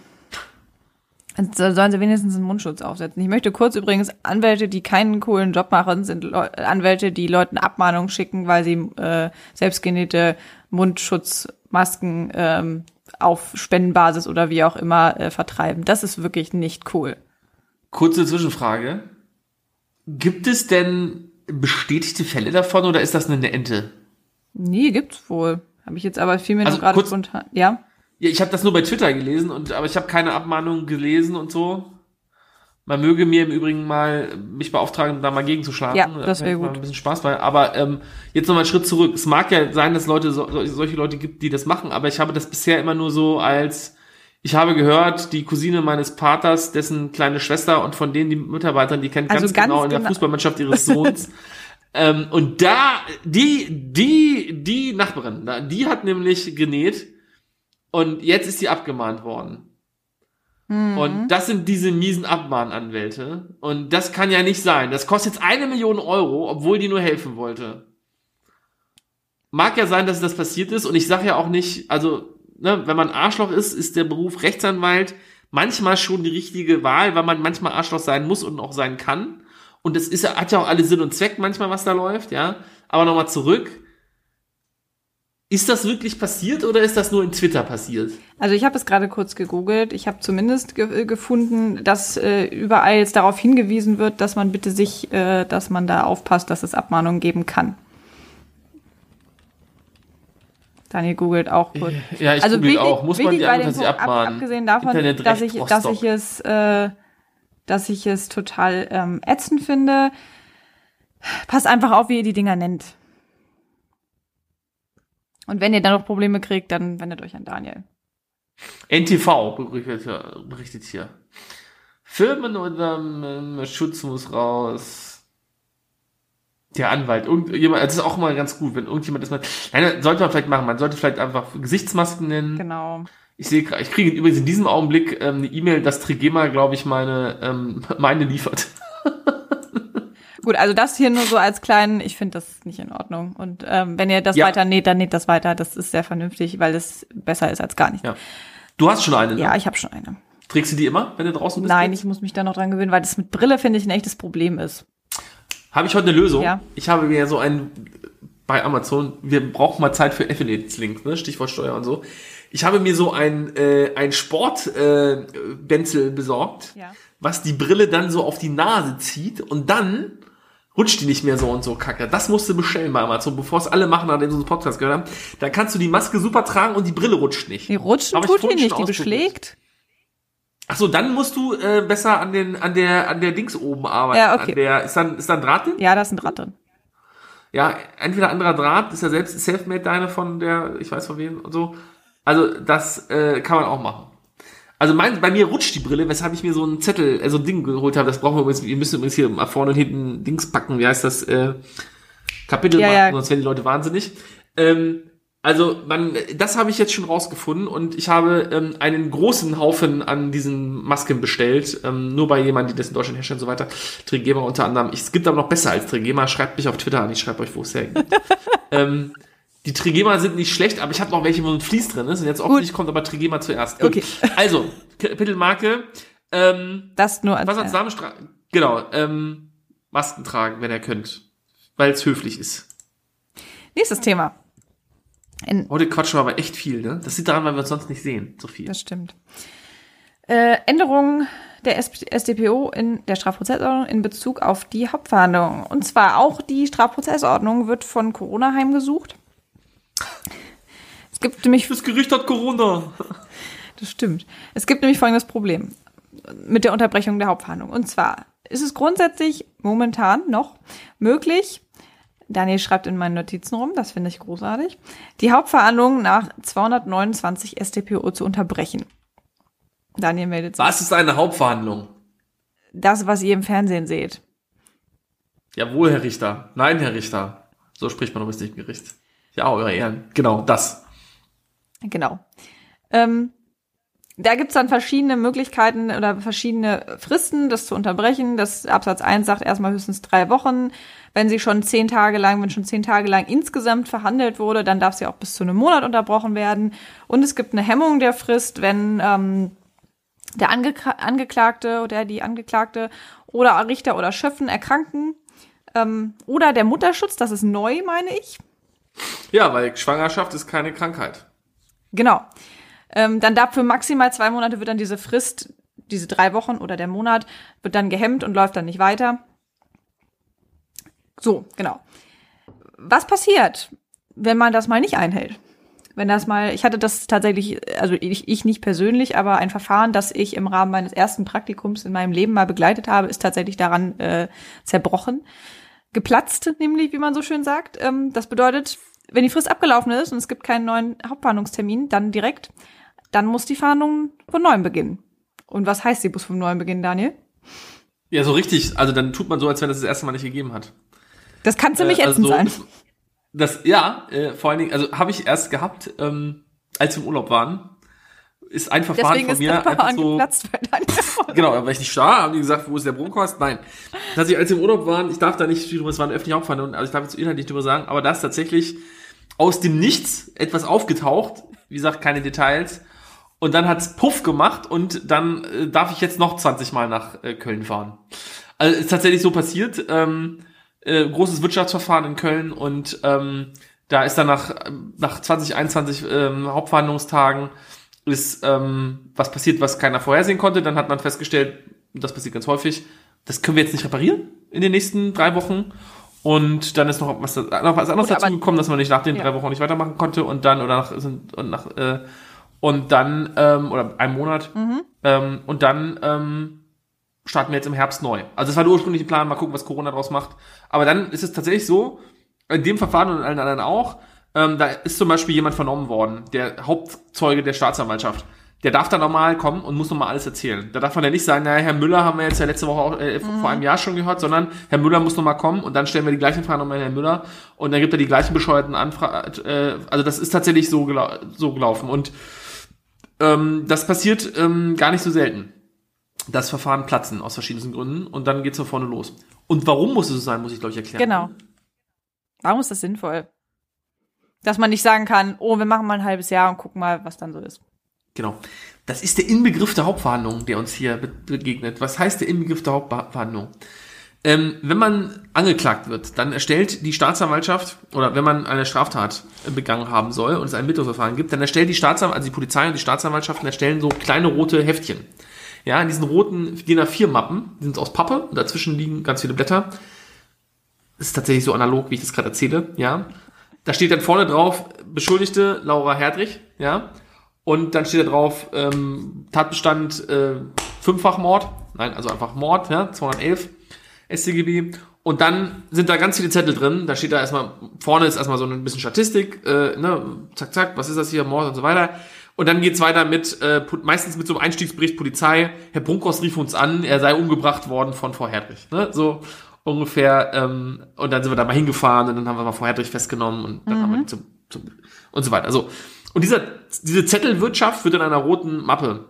Sollen sie wenigstens einen Mundschutz aufsetzen. Ich möchte kurz übrigens, Anwälte, die keinen coolen Job machen, sind Anwälte, die Leuten Abmahnungen schicken, weil sie selbstgenähte Mundschutzmasken auf Spendenbasis oder wie auch immer vertreiben. Das ist wirklich nicht cool. Kurze Zwischenfrage. Gibt es denn bestätigte Fälle davon oder ist das eine Ente? Nee, gibt's wohl. Habe ich jetzt aber viel mehr noch gerade spontan. Ja? Ja, ich habe das nur bei Twitter gelesen, aber ich habe keine Abmahnungen gelesen und so. Man möge mir im Übrigen mal mich beauftragen, da mal gegenzuschlagen. Ja, das wäre gut. Ein bisschen Spaß bei. Aber jetzt nochmal einen Schritt zurück. Es mag ja sein, dass solche Leute gibt, die das machen, aber ich habe das bisher immer nur so ich habe gehört, die Cousine meines Paters, dessen kleine Schwester und von denen die Mitarbeiterin, die kennt ganz genau in der Fußballmannschaft ihres Sohns. Und da, die Nachbarin, die hat nämlich genäht. Und jetzt ist sie abgemahnt worden. Mhm. Und das sind diese miesen Abmahnanwälte. Und das kann ja nicht sein. Das kostet jetzt 1 Million Euro, obwohl die nur helfen wollte. Mag ja sein, dass das passiert ist. Und ich sage ja auch nicht, also, ne, wenn man Arschloch ist, ist der Beruf Rechtsanwalt manchmal schon die richtige Wahl, weil man manchmal Arschloch sein muss und auch sein kann. Und das hat ja auch alle Sinn und Zweck manchmal, was da läuft, ja. Aber nochmal zurück. Ist das wirklich passiert oder ist das nur in Twitter passiert? Also ich habe es gerade kurz gegoogelt. Ich habe zumindest gefunden, dass überall jetzt darauf hingewiesen wird, dass man bitte dass man da aufpasst, dass es Abmahnungen geben kann. Daniel googelt auch kurz. Ja, ich google auch. Muss man die Anwälte abmahnen? Abgesehen davon, dass ich es total ätzend finde. Passt einfach auf, wie ihr die Dinger nennt. Und wenn ihr dann noch Probleme kriegt, dann wendet euch an Daniel. NTV berichtet hier. Firmen oder Schutz muss raus. Der Anwalt, irgendjemand, das ist auch mal ganz gut, wenn irgendjemand das mal. Nein, sollte man vielleicht machen. Man sollte vielleicht einfach Gesichtsmasken nennen. Genau. Ich kriege übrigens in diesem Augenblick eine E-Mail, dass Trigema, glaube ich, meine liefert. Gut, also das hier nur so als kleinen, ich finde das nicht in Ordnung. Und wenn ihr das weiter näht, dann näht das weiter. Das ist sehr vernünftig, weil es besser ist als gar nicht. Ja. Du hast schon eine, ne? Ja, ich habe schon eine. Trägst du die immer, wenn du draußen bist? Nein, ich muss mich da noch dran gewöhnen, weil das mit Brille, finde ich, ein echtes Problem ist. Habe ich heute eine Lösung? Ja. Ich habe mir so bei Amazon, wir brauchen mal Zeit für Affiliate-Links, ne? Stichwort Steuer und so. Ich habe mir so ein Sport-Benzel besorgt, was die Brille dann so auf die Nase zieht und dann rutscht die nicht mehr so und so kacke. Das musst du bestellen bei Amazon, bevor es alle machen, nachdem sie so einen Podcast gehört haben. Da kannst du die Maske super tragen und die Brille rutscht nicht. Die rutscht tut die nicht, die beschlägt. Ach so, dann musst du besser an der Dings oben arbeiten. Ja, okay. Ist dann Draht drin? Ja, da ist ein Draht drin. Ja, entweder anderer Draht, ist ja selbst Selfmade deine von der, ich weiß von wem und so. Also das kann man auch machen. Also bei mir rutscht die Brille, weshalb ich mir so einen Zettel, so ein Ding geholt habe. Das brauchen wir übrigens, wir müssen übrigens hier mal vorne und hinten Dings packen. Wie heißt das? Kapitel machen, sonst werden die Leute wahnsinnig. Also Also, das habe ich jetzt schon rausgefunden und ich habe einen großen Haufen an diesen Masken bestellt, nur bei jemandem, die das in Deutschland herstellen und so weiter. Trigema unter anderem. Es gibt aber noch besser als Trigema. Schreibt mich auf Twitter an, ich schreibe euch, wo es hergeht. Die Trigema sind nicht schlecht, aber ich habe noch welche, wo ein Vlies drin ist und jetzt offensichtlich kommt aber Trigema zuerst. Okay. Also, Kapitelmarke. Das nur als was als Dame genau, Masken tragen, wenn ihr könnt, weil es höflich ist. Nächstes Thema. Heute quatschen wir aber echt viel, ne? Das liegt daran, weil wir uns sonst nicht sehen, so viel. Das stimmt. Änderung der StPO in der Strafprozessordnung in Bezug auf die Hauptverhandlung. Und zwar auch die Strafprozessordnung wird von Corona heimgesucht. Es gibt nämlich... Das Gericht hat Corona. Das stimmt. Es gibt nämlich folgendes Problem mit der Unterbrechung der Hauptverhandlung. Und zwar ist es grundsätzlich momentan noch möglich, Daniel schreibt in meinen Notizen rum, das finde ich großartig, die Hauptverhandlung nach 229 StPO zu unterbrechen. Daniel meldet sich. Was ist eine Hauptverhandlung? Das, was ihr im Fernsehen seht. Jawohl, Herr Richter. Nein, Herr Richter. So spricht man im Gericht. Ja, eure Ehren. Genau, das. Genau. Da gibt's dann verschiedene Möglichkeiten oder verschiedene Fristen, das zu unterbrechen. Das Absatz 1 sagt erstmal höchstens 3 Wochen. Wenn schon 10 Tage lang insgesamt verhandelt wurde, dann darf sie auch bis zu einem Monat unterbrochen werden. Und es gibt eine Hemmung der Frist, wenn der Angeklagte oder die Angeklagte oder Richter oder Schöffen erkranken. Oder der Mutterschutz, das ist neu, meine ich. Ja, weil Schwangerschaft ist keine Krankheit. Genau. Dann darf für maximal 2 Monate wird dann diese Frist, diese 3 Wochen oder der Monat, wird dann gehemmt und läuft dann nicht weiter. So, genau. Was passiert, wenn man das mal nicht einhält? Ich hatte das tatsächlich, also ich nicht persönlich, aber ein Verfahren, das ich im Rahmen meines ersten Praktikums in meinem Leben mal begleitet habe, ist tatsächlich daran zerbrochen. Geplatzt, nämlich, wie man so schön sagt. Das bedeutet, wenn die Frist abgelaufen ist und es gibt keinen neuen Hauptverhandlungstermin, dann muss die Verhandlung von neuem beginnen. Und was heißt, sie muss von neuem beginnen, Daniel? Ja, so richtig. Also dann tut man so, als wenn das erste Mal nicht gegeben hat. Das kann ziemlich ätzend sein. Vor allen Dingen, also habe ich erst gehabt, als wir im Urlaub waren, ist ein Verfahren deswegen von mir einfach so. Geplatzt, Genau, weil ich nicht da, haben die gesagt, wo ist der Bronkhorst? Nein. Als wir im Urlaub waren, ich darf da nicht viel drüber, es war eine öffentliche Hauptverhandlung, also ich darf jetzt inhaltlich drüber sagen, aber da ist tatsächlich aus dem Nichts etwas aufgetaucht, wie gesagt, keine Details, und dann hat's Puff gemacht und dann darf ich jetzt noch 20 Mal nach Köln fahren. Also ist tatsächlich so passiert, großes Wirtschaftsverfahren in Köln und da ist dann nach 2021 Hauptverhandlungstagen ist was passiert, was keiner vorhersehen konnte. Dann hat man festgestellt, das passiert ganz häufig, das können wir jetzt nicht reparieren in den nächsten 3 Wochen. Und dann ist noch was anderes dazu gekommen, dass man nicht nach den 3 Wochen nicht weitermachen konnte und dann oder einem Monat und dann starten wir jetzt im Herbst neu. Also das war der ursprüngliche Plan, mal gucken, was Corona draus macht. Aber dann ist es tatsächlich so, in dem Verfahren und in allen anderen auch, da ist zum Beispiel jemand vernommen worden, der Hauptzeuge der Staatsanwaltschaft. Der darf dann nochmal kommen und muss nochmal alles erzählen. Da darf man ja nicht sagen, naja, Herr Müller haben wir jetzt ja letzte Woche auch vor einem Jahr schon gehört, sondern Herr Müller muss nochmal kommen und dann stellen wir die gleichen Fragen nochmal an Herrn Müller und dann gibt er die gleichen bescheuerten Anfragen. Also das ist tatsächlich so gelaufen und das passiert gar nicht so selten. Das Verfahren platzen aus verschiedensten Gründen und dann geht's von vorne los. Und warum muss es so sein, muss ich, glaube ich, erklären. Genau. Warum ist das sinnvoll? Dass man nicht sagen kann, oh, wir machen mal ein halbes Jahr und gucken mal, was dann so ist. Genau. Das ist der Inbegriff der Hauptverhandlung, der uns hier begegnet. Was heißt der Inbegriff der Hauptverhandlung? Wenn man angeklagt wird, dann erstellt die Staatsanwaltschaft, oder wenn man eine Straftat begangen haben soll und es ein Ermittlungsverfahren gibt, dann erstellt die Polizei und die Staatsanwaltschaften erstellen so kleine rote Heftchen. Ja, in diesen roten DIN A4-Mappen, die sind aus Pappe und dazwischen liegen ganz viele Blätter. Das ist tatsächlich so analog, wie ich das gerade erzähle, ja. Da steht dann vorne drauf, Beschuldigte Laura Herdrich, ja. Und dann steht da drauf, Tatbestand 5-fach-Mord, nein, also einfach Mord, ja, 211 StGB. Und dann sind da ganz viele Zettel drin, da steht da erstmal, vorne ist erstmal so ein bisschen Statistik, zack, zack, was ist das hier, Mord und so weiter. Und dann geht's weiter mit, meistens mit so einem Einstiegsbericht Polizei, Herr Brunkhorst rief uns an, er sei umgebracht worden von Frau Herdrich, ne, so ungefähr, und dann sind wir da mal hingefahren und dann haben wir mal Frau Herdrich festgenommen und dann haben wir die zum und so weiter. Also, und diese Zettelwirtschaft wird in einer roten Mappe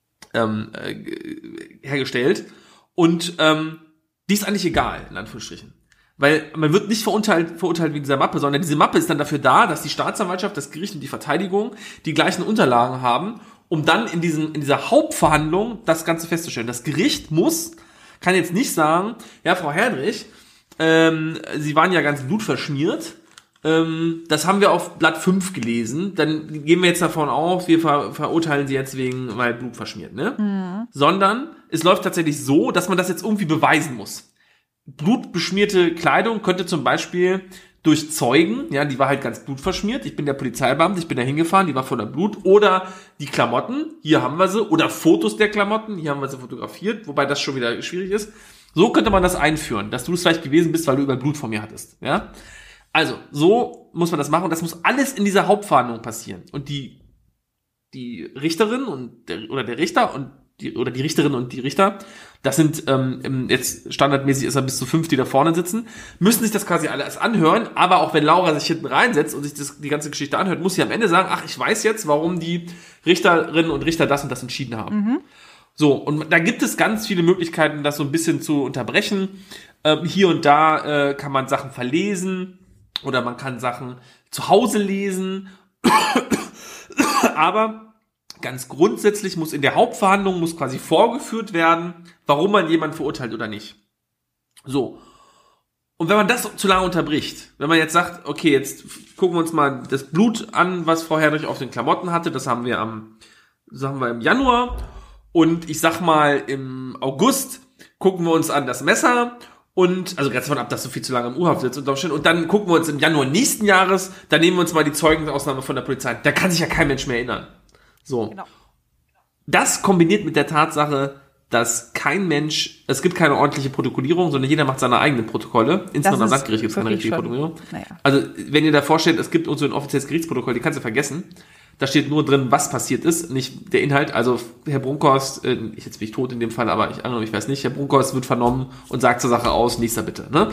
hergestellt und die ist eigentlich egal, in Anführungsstrichen. Weil man wird nicht verurteilt wegen dieser Mappe, sondern diese Mappe ist dann dafür da, dass die Staatsanwaltschaft, das Gericht und die Verteidigung die gleichen Unterlagen haben, um dann in dieser Hauptverhandlung das Ganze festzustellen. Das Gericht kann jetzt nicht sagen, ja, Frau Herrich, Sie waren ja ganz blutverschmiert, das haben wir auf Blatt 5 gelesen, dann gehen wir jetzt davon aus, wir verurteilen Sie jetzt weil Blut verschmiert, ne? Mhm. Sondern es läuft tatsächlich so, dass man das jetzt irgendwie beweisen muss. Blutbeschmierte Kleidung könnte zum Beispiel durch Zeugen, ja, die war halt ganz blutverschmiert, ich bin der Polizeibeamte, ich bin da hingefahren, die war voller Blut, oder die Klamotten, hier haben wir sie, oder Fotos der Klamotten, hier haben wir sie fotografiert, wobei das schon wieder schwierig ist. So könnte man das einführen, dass du es vielleicht gewesen bist, weil du über Blut von mir hattest, ja. Also, so muss man das machen und das muss alles in dieser Hauptverhandlung passieren. Und die Richterin oder der Richter oder die Richterin und die Richter, das sind jetzt standardmäßig ist er bis zu 5, die da vorne sitzen, müssen sich das quasi alles anhören, aber auch wenn Laura sich hinten reinsetzt und sich die ganze Geschichte anhört, muss sie am Ende sagen, ach, ich weiß jetzt, warum die Richterinnen und Richter das und das entschieden haben. Mhm. So, und da gibt es ganz viele Möglichkeiten, das so ein bisschen zu unterbrechen. Hier und da kann man Sachen verlesen oder man kann Sachen zu Hause lesen, aber ganz grundsätzlich muss in der Hauptverhandlung quasi vorgeführt werden, warum man jemanden verurteilt oder nicht. So. Und wenn man das zu lange unterbricht, wenn man jetzt sagt, okay, jetzt gucken wir uns mal das Blut an, was Frau Herrich auf den Klamotten hatte, das haben wir im Januar und ich sag mal im August gucken wir uns an das Messer und, also ganz davon ab, dass du viel zu lange im U-Haft sitzt und dann gucken wir uns im Januar nächsten Jahres, dann nehmen wir uns mal die Zeugenausnahme von der Polizei. Da kann sich ja kein Mensch mehr erinnern. So. Genau. Das kombiniert mit der Tatsache, dass es gibt keine ordentliche Protokollierung, sondern jeder macht seine eigenen Protokolle. Insbesondere am Landgericht gibt es keine richtige Protokollierung. Naja. Also, wenn ihr davor steht, es gibt so ein offizielles Gerichtsprotokoll, die kannst du vergessen. Da steht nur drin, was passiert ist, nicht der Inhalt. Also, Herr Brunkhorst, jetzt bin ich tot in dem Fall, aber ich weiß nicht, Herr Brunkhorst wird vernommen und sagt zur Sache aus, nächster bitte, ne?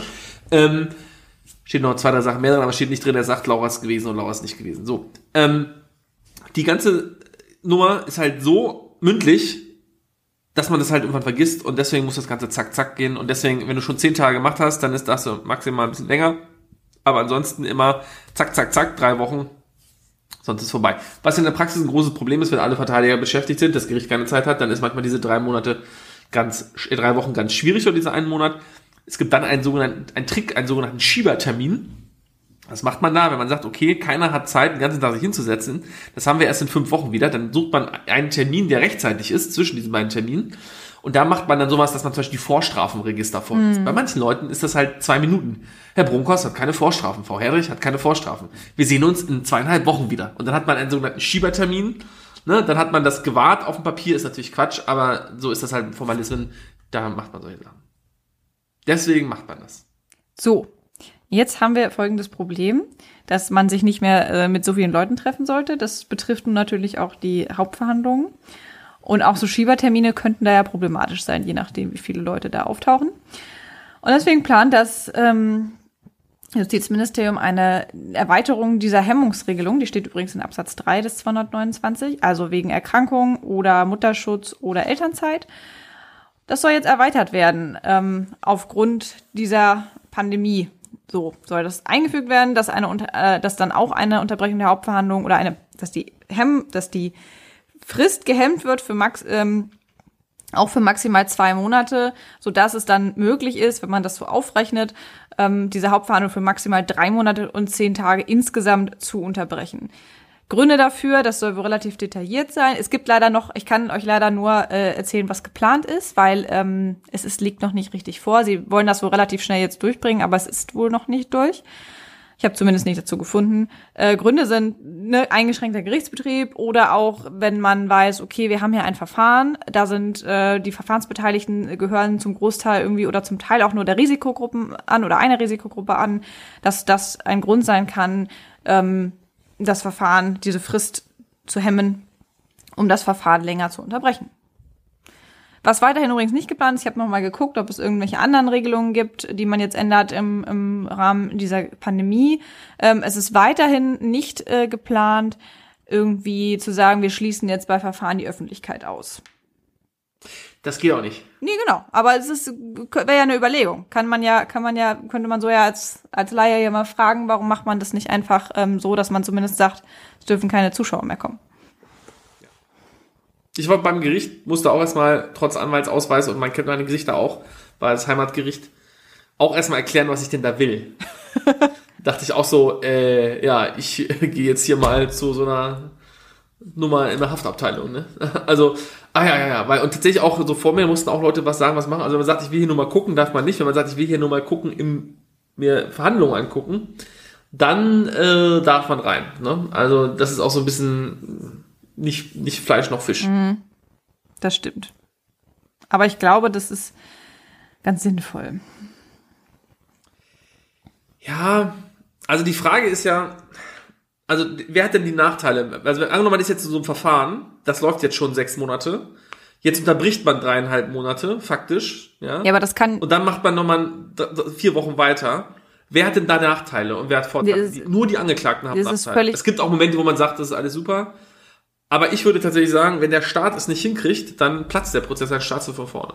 Steht noch 2, 3 Sachen mehr drin, aber steht nicht drin, er sagt, Laura ist gewesen und Laura ist nicht gewesen. So. Die ganze Nummer ist halt so mündlich, dass man das halt irgendwann vergisst und deswegen muss das Ganze zack, zack gehen und deswegen, wenn du schon 10 Tage gemacht hast, dann ist das maximal ein bisschen länger, aber ansonsten immer zack, zack, zack, 3 Wochen, sonst ist vorbei. Was in der Praxis ein großes Problem ist, wenn alle Verteidiger beschäftigt sind, das Gericht keine Zeit hat, dann ist manchmal diese 3 Wochen ganz schwierig oder dieser 1 Monat. Es gibt dann einen sogenannten Schiebertermin. Was macht man da, wenn man sagt, okay, keiner hat Zeit, den ganzen Tag sich hinzusetzen, das haben wir erst in 5 Wochen wieder, dann sucht man einen Termin, der rechtzeitig ist, zwischen diesen beiden Terminen, und da macht man dann sowas, dass man zum Beispiel die Vorstrafenregister vorliest. Bei manchen Leuten ist das halt 2 Minuten. Herr Brunkhorst hat keine Vorstrafen, Frau Herrich hat keine Vorstrafen. Wir sehen uns in 2,5 Wochen wieder. Und dann hat man einen sogenannten Schiebertermin, ne? Dann hat man das gewahrt auf dem Papier, ist natürlich Quatsch, aber so ist das halt ein Formalismen, da macht man solche Sachen. Deswegen macht man das. So. Jetzt haben wir folgendes Problem, dass man sich nicht mehr mit so vielen Leuten treffen sollte. Das betrifft nun natürlich auch die Hauptverhandlungen. Und auch so Schiebertermine könnten da ja problematisch sein, je nachdem, wie viele Leute da auftauchen. Und deswegen plant das Justizministerium eine Erweiterung dieser Hemmungsregelung. Die steht übrigens in Absatz 3 des 229, also wegen Erkrankung oder Mutterschutz oder Elternzeit. Das soll jetzt erweitert werden aufgrund dieser Pandemie. So soll das eingefügt werden, dass dann auch eine Unterbrechung der Hauptverhandlung oder dass die Frist gehemmt wird auch für maximal 2 Monate, sodass es dann möglich ist, wenn man das so aufrechnet, diese Hauptverhandlung für maximal 3 Monate und 10 Tage insgesamt zu unterbrechen. Gründe dafür, das soll wohl relativ detailliert sein. Es gibt ich kann euch leider nur erzählen, was geplant ist, weil liegt noch nicht richtig vor. Sie wollen das wohl relativ schnell jetzt durchbringen, aber es ist wohl noch nicht durch. Ich habe zumindest nicht dazu gefunden. Gründe sind eingeschränkter Gerichtsbetrieb oder auch, wenn man weiß, okay, wir haben hier ein Verfahren, da sind die Verfahrensbeteiligten gehören zum Großteil irgendwie oder zum Teil auch nur der Risikogruppen an oder einer Risikogruppe an, dass das ein Grund sein kann, das Verfahren, diese Frist zu hemmen, um das Verfahren länger zu unterbrechen. Was weiterhin übrigens nicht geplant ist, ich habe noch mal geguckt, ob es irgendwelche anderen Regelungen gibt, die man jetzt ändert im Rahmen dieser Pandemie. Es ist weiterhin nicht geplant, irgendwie zu sagen, wir schließen jetzt bei Verfahren die Öffentlichkeit aus. Das geht auch nicht. Nee, genau. Aber es wäre ja eine Überlegung. Könnte man so ja als Laie ja mal fragen, warum macht man das nicht einfach so, dass man zumindest sagt, es dürfen keine Zuschauer mehr kommen. Ich war beim Gericht, musste auch erstmal, trotz Anwaltsausweis, und man kennt meine Gesichter auch, war das Heimatgericht, auch erstmal erklären, was ich denn da will. Dachte ich auch so, ich gehe jetzt hier mal zu so einer Nummer in der Haftabteilung, ne? Also, weil, und tatsächlich auch so vor mir mussten auch Leute was sagen, was machen. Also wenn man sagt, ich will hier nur mal gucken, darf man nicht. Wenn man sagt, ich will hier nur mal gucken, mir Verhandlungen angucken, dann darf man rein, ne? Also das ist auch so ein bisschen nicht Fleisch noch Fisch. Das stimmt. Aber ich glaube, das ist ganz sinnvoll. Ja, also die Frage ist ja, also wer hat denn die Nachteile? Also angenommen, man ist jetzt in so einem Verfahren, das läuft jetzt schon 6 Monate, jetzt unterbricht man 3,5 Monate, faktisch, ja. Ja, aber das kann... Und dann macht man nochmal 4 Wochen weiter. Wer hat denn da Nachteile und wer hat Vorteile? Nur die Angeklagten haben Nachteile. Es gibt auch Momente, wo man sagt, das ist alles super. Aber ich würde tatsächlich sagen, wenn der Staat es nicht hinkriegt, dann platzt der Prozess als Staat so von vorne.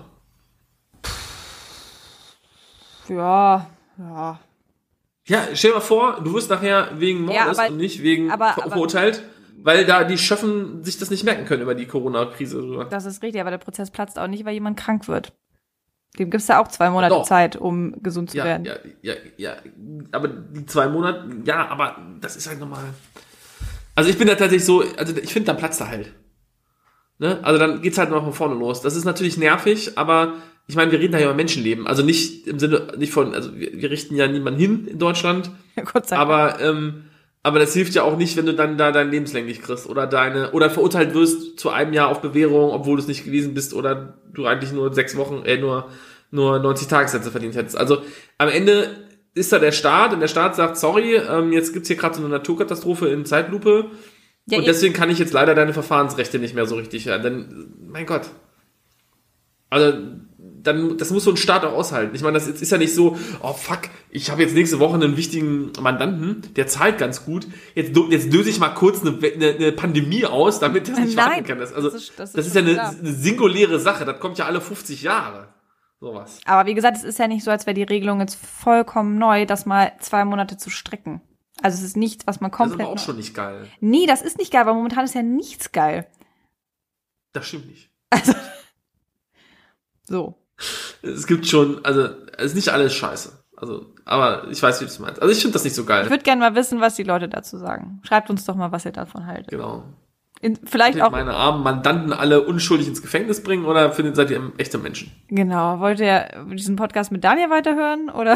Ja. Ja, stell dir mal vor, du wirst nachher wegen Mordes und nicht wegen verurteilt, weil da die Schöffen sich das nicht merken können über die Corona-Krise. Das ist richtig, aber der Prozess platzt auch nicht, weil jemand krank wird. Dem gibt's ja auch 2 Monate Zeit, um gesund zu werden. Ja, aber die 2 Monate, ja, aber das ist halt normal. Also ich bin da tatsächlich so, also ich finde, dann platzt er halt. Ne? Also dann geht's halt noch von vorne los. Das ist natürlich nervig, aber ich meine, wir reden da ja über Menschenleben. Also nicht im Sinne, nicht von, also wir richten ja niemanden hin in Deutschland. Ja, Gott sei Dank. Aber das hilft ja auch nicht, wenn du dann da dein lebenslänglich kriegst oder verurteilt wirst zu einem Jahr auf Bewährung, obwohl du es nicht gewesen bist oder du eigentlich nur 6 Wochen, nur 90 Tagessätze verdient hättest. Also am Ende ist da der Staat und der Staat sagt, sorry, jetzt gibt's hier gerade so eine Naturkatastrophe in Zeitlupe und deswegen kann ich jetzt leider deine Verfahrensrechte nicht mehr so richtig, denn, mein Gott. Also, dann, das muss so ein Staat auch aushalten. Ich meine, das ist ja nicht so, oh fuck, ich habe jetzt nächste Woche einen wichtigen Mandanten, der zahlt ganz gut, jetzt löse ich mal kurz eine Pandemie aus, damit der es nicht warten kann. Das ist ja eine singuläre Sache, das kommt ja alle 50 Jahre. Sowas. Aber wie gesagt, es ist ja nicht so, als wäre die Regelung jetzt vollkommen neu, das mal 2 Monate zu strecken. Also es ist nichts, was man komplett... Das ist aber auch schon nicht geil. Nee, das ist nicht geil, weil momentan ist ja nichts geil. Das stimmt nicht. Also, so. Es gibt schon, also es ist nicht alles scheiße. Also, aber ich weiß, wie du es meinst. Also ich finde das nicht so geil. Ich würde gerne mal wissen, was die Leute dazu sagen. Schreibt uns doch mal, was ihr davon haltet. Genau. Vielleicht auch meine armen Mandanten alle unschuldig ins Gefängnis bringen oder seid ihr echte Menschen? Genau. Wollt ihr diesen Podcast mit Daniel weiterhören oder?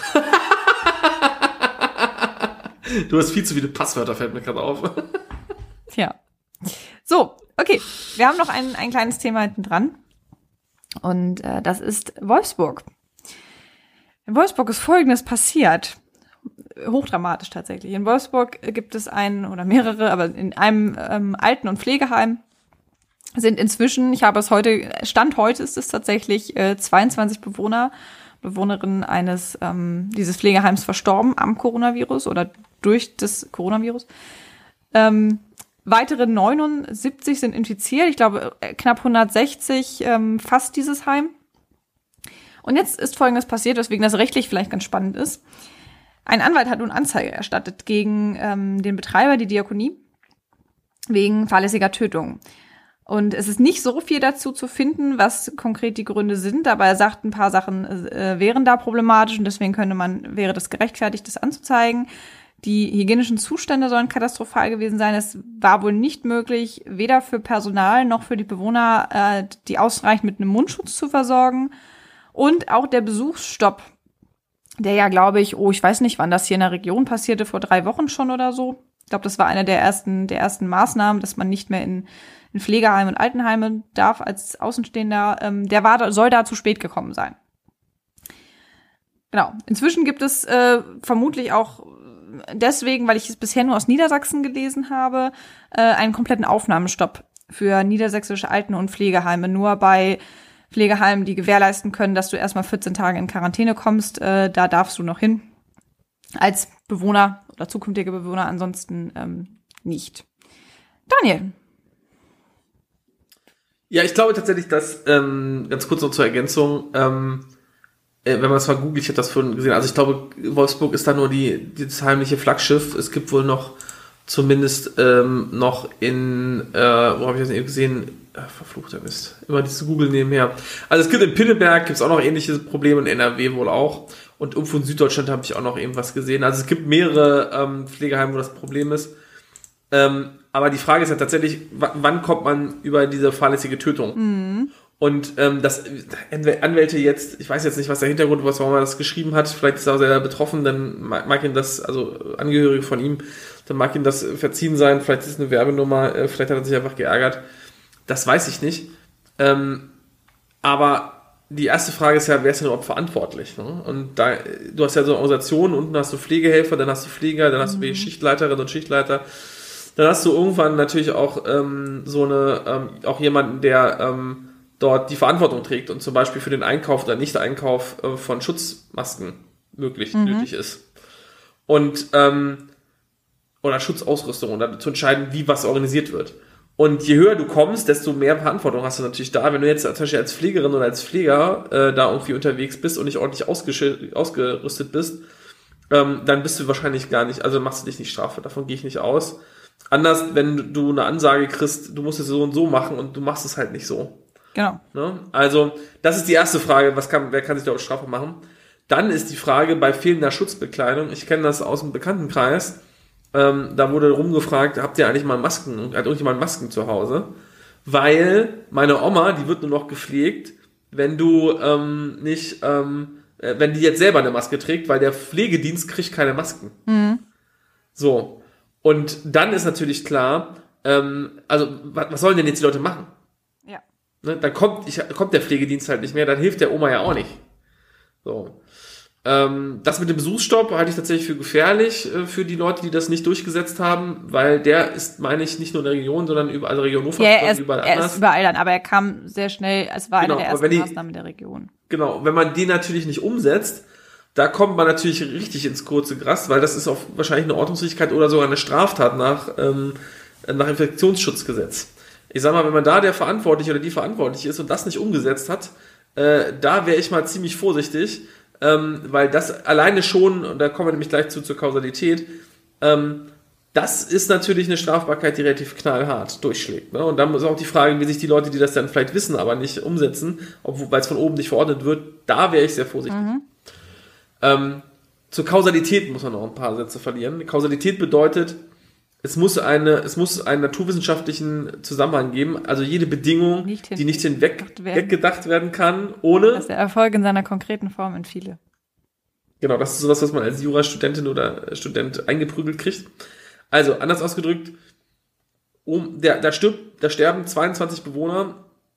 Du hast viel zu viele Passwörter, fällt mir gerade auf. Tja. So, okay. Wir haben noch ein kleines Thema hinten dran. Und das ist Wolfsburg. In Wolfsburg ist Folgendes passiert. Hochdramatisch tatsächlich. In Wolfsburg gibt es einen oder mehrere, aber in einem Alten- und Pflegeheim sind inzwischen, Stand heute ist es tatsächlich 22 Bewohnerinnen dieses Pflegeheims verstorben am Coronavirus oder durch das Coronavirus. Weitere 79 sind infiziert. Ich glaube, knapp 160 fasst dieses Heim. Und jetzt ist Folgendes passiert, weswegen das rechtlich vielleicht ganz spannend ist. Ein Anwalt hat nun Anzeige erstattet gegen den Betreiber, die Diakonie, wegen fahrlässiger Tötung. Und es ist nicht so viel dazu zu finden, was konkret die Gründe sind, aber er sagt, ein paar Sachen wären da problematisch und deswegen wäre das gerechtfertigt, das anzuzeigen. Die hygienischen Zustände sollen katastrophal gewesen sein. Es war wohl nicht möglich, weder für Personal noch für die Bewohner, die ausreichend mit einem Mundschutz zu versorgen. Und auch der Besuchsstopp, der ja, glaube ich, ich weiß nicht, wann das hier in der Region passierte, vor 3 Wochen schon oder so. Ich glaube, das war eine der ersten Maßnahmen, dass man nicht mehr in Pflegeheime und Altenheime darf als Außenstehender. Soll da zu spät gekommen sein. Genau. Inzwischen gibt es vermutlich auch deswegen, weil ich es bisher nur aus Niedersachsen gelesen habe, einen kompletten Aufnahmestopp für niedersächsische Alten- und Pflegeheime. Nur bei Pflegeheimen, die gewährleisten können, dass du erstmal 14 Tage in Quarantäne kommst. Da darfst du noch hin als Bewohner oder zukünftige Bewohner, ansonsten nicht. Daniel. Ja, ich glaube tatsächlich, dass, ganz kurz noch zur Ergänzung, wenn man es mal googelt, ich habe das vorhin gesehen, also ich glaube, Wolfsburg ist da nur das heimliche Flaggschiff. Es gibt wohl noch zumindest noch in, wo habe ich das eben gesehen? Verfluchter Mist. Immer dieses Google nebenher. Also es gibt in Pinneberg, gibt es auch noch ähnliche Probleme, in NRW wohl auch. Und irgendwo in Süddeutschland habe ich auch noch irgendwas gesehen. Also es gibt mehrere Pflegeheime, wo das Problem ist. Aber die Frage ist ja tatsächlich, wann kommt man über diese fahrlässige Tötung? Mhm. Und dass Anwälte jetzt, ich weiß jetzt nicht, was der Hintergrund war, warum er das geschrieben hat, vielleicht ist er auch sehr betroffen, dann mag ihm das, also Angehörige von ihm, dann mag ihm das verziehen sein, vielleicht ist es eine Werbenummer, vielleicht hat er sich einfach geärgert. Das weiß ich nicht. Aber die erste Frage ist ja, wer ist denn überhaupt verantwortlich? Ne? Und da, du hast ja so Organisationen, unten hast du Pflegehelfer, dann hast du Pfleger, dann hast du Schichtleiterinnen und Schichtleiter. Dann hast du irgendwann natürlich auch auch jemanden, der dort die Verantwortung trägt und zum Beispiel für den Einkauf oder Nicht-Einkauf von Schutzmasken nötig ist. Und oder Schutzausrüstung, und dann zu entscheiden, wie was organisiert wird. Und je höher du kommst, desto mehr Verantwortung hast du natürlich da. Wenn du jetzt zum Beispiel als Pflegerin oder als Pfleger da irgendwie unterwegs bist und nicht ordentlich ausgerüstet bist, dann bist du wahrscheinlich gar nicht, also machst du dich nicht strafbar, davon gehe ich nicht aus. Anders, wenn du eine Ansage kriegst, du musst es so und so machen und du machst es halt nicht so. Genau. Ne? Also, das ist die erste Frage, wer kann sich da auch strafbar machen? Dann ist die Frage bei fehlender Schutzbekleidung, ich kenne das aus dem Bekanntenkreis, da wurde rumgefragt, habt ihr eigentlich mal Masken, hat irgendjemand Masken zu Hause? Weil meine Oma, die wird nur noch gepflegt, wenn du wenn die jetzt selber eine Maske trägt, weil der Pflegedienst kriegt keine Masken. Mhm. So. Und dann ist natürlich klar, also was sollen denn jetzt die Leute machen? Ja. Ne, dann kommt der Pflegedienst halt nicht mehr, dann hilft der Oma ja auch nicht. So. Das mit dem Besuchsstopp halte ich tatsächlich für gefährlich für die Leute, die das nicht durchgesetzt haben, weil der ist, meine ich, nicht nur in der Region, sondern überall Region Hofer, überall anders. Er ist überall dann, aber er kam sehr schnell, es war eine der ersten Maßnahmen der Region. Genau, wenn man die natürlich nicht umsetzt, da kommt man natürlich richtig ins kurze Gras, weil das ist auch wahrscheinlich eine Ordnungswidrigkeit oder sogar eine Straftat nach Infektionsschutzgesetz. Ich sag mal, wenn man da der Verantwortliche oder die Verantwortliche ist und das nicht umgesetzt hat, da wäre ich mal ziemlich vorsichtig, weil das alleine schon, und da kommen wir nämlich gleich zur Kausalität, das ist natürlich eine Strafbarkeit, die relativ knallhart durchschlägt. Ne? Und dann ist auch die Frage, wie sich die Leute, die das dann vielleicht wissen, aber nicht umsetzen, weil es von oben nicht verordnet wird, da wäre ich sehr vorsichtig. Zur Kausalität muss man noch ein paar Sätze verlieren. Kausalität bedeutet, es muss einen naturwissenschaftlichen Zusammenhang geben, also jede Bedingung, die nicht weggedacht werden kann, ohne... Dass der Erfolg in seiner konkreten Form entfiele. Genau, das ist sowas, was man als Jurastudentin oder Student eingeprügelt kriegt. Also, anders ausgedrückt, da sterben 22 Bewohner.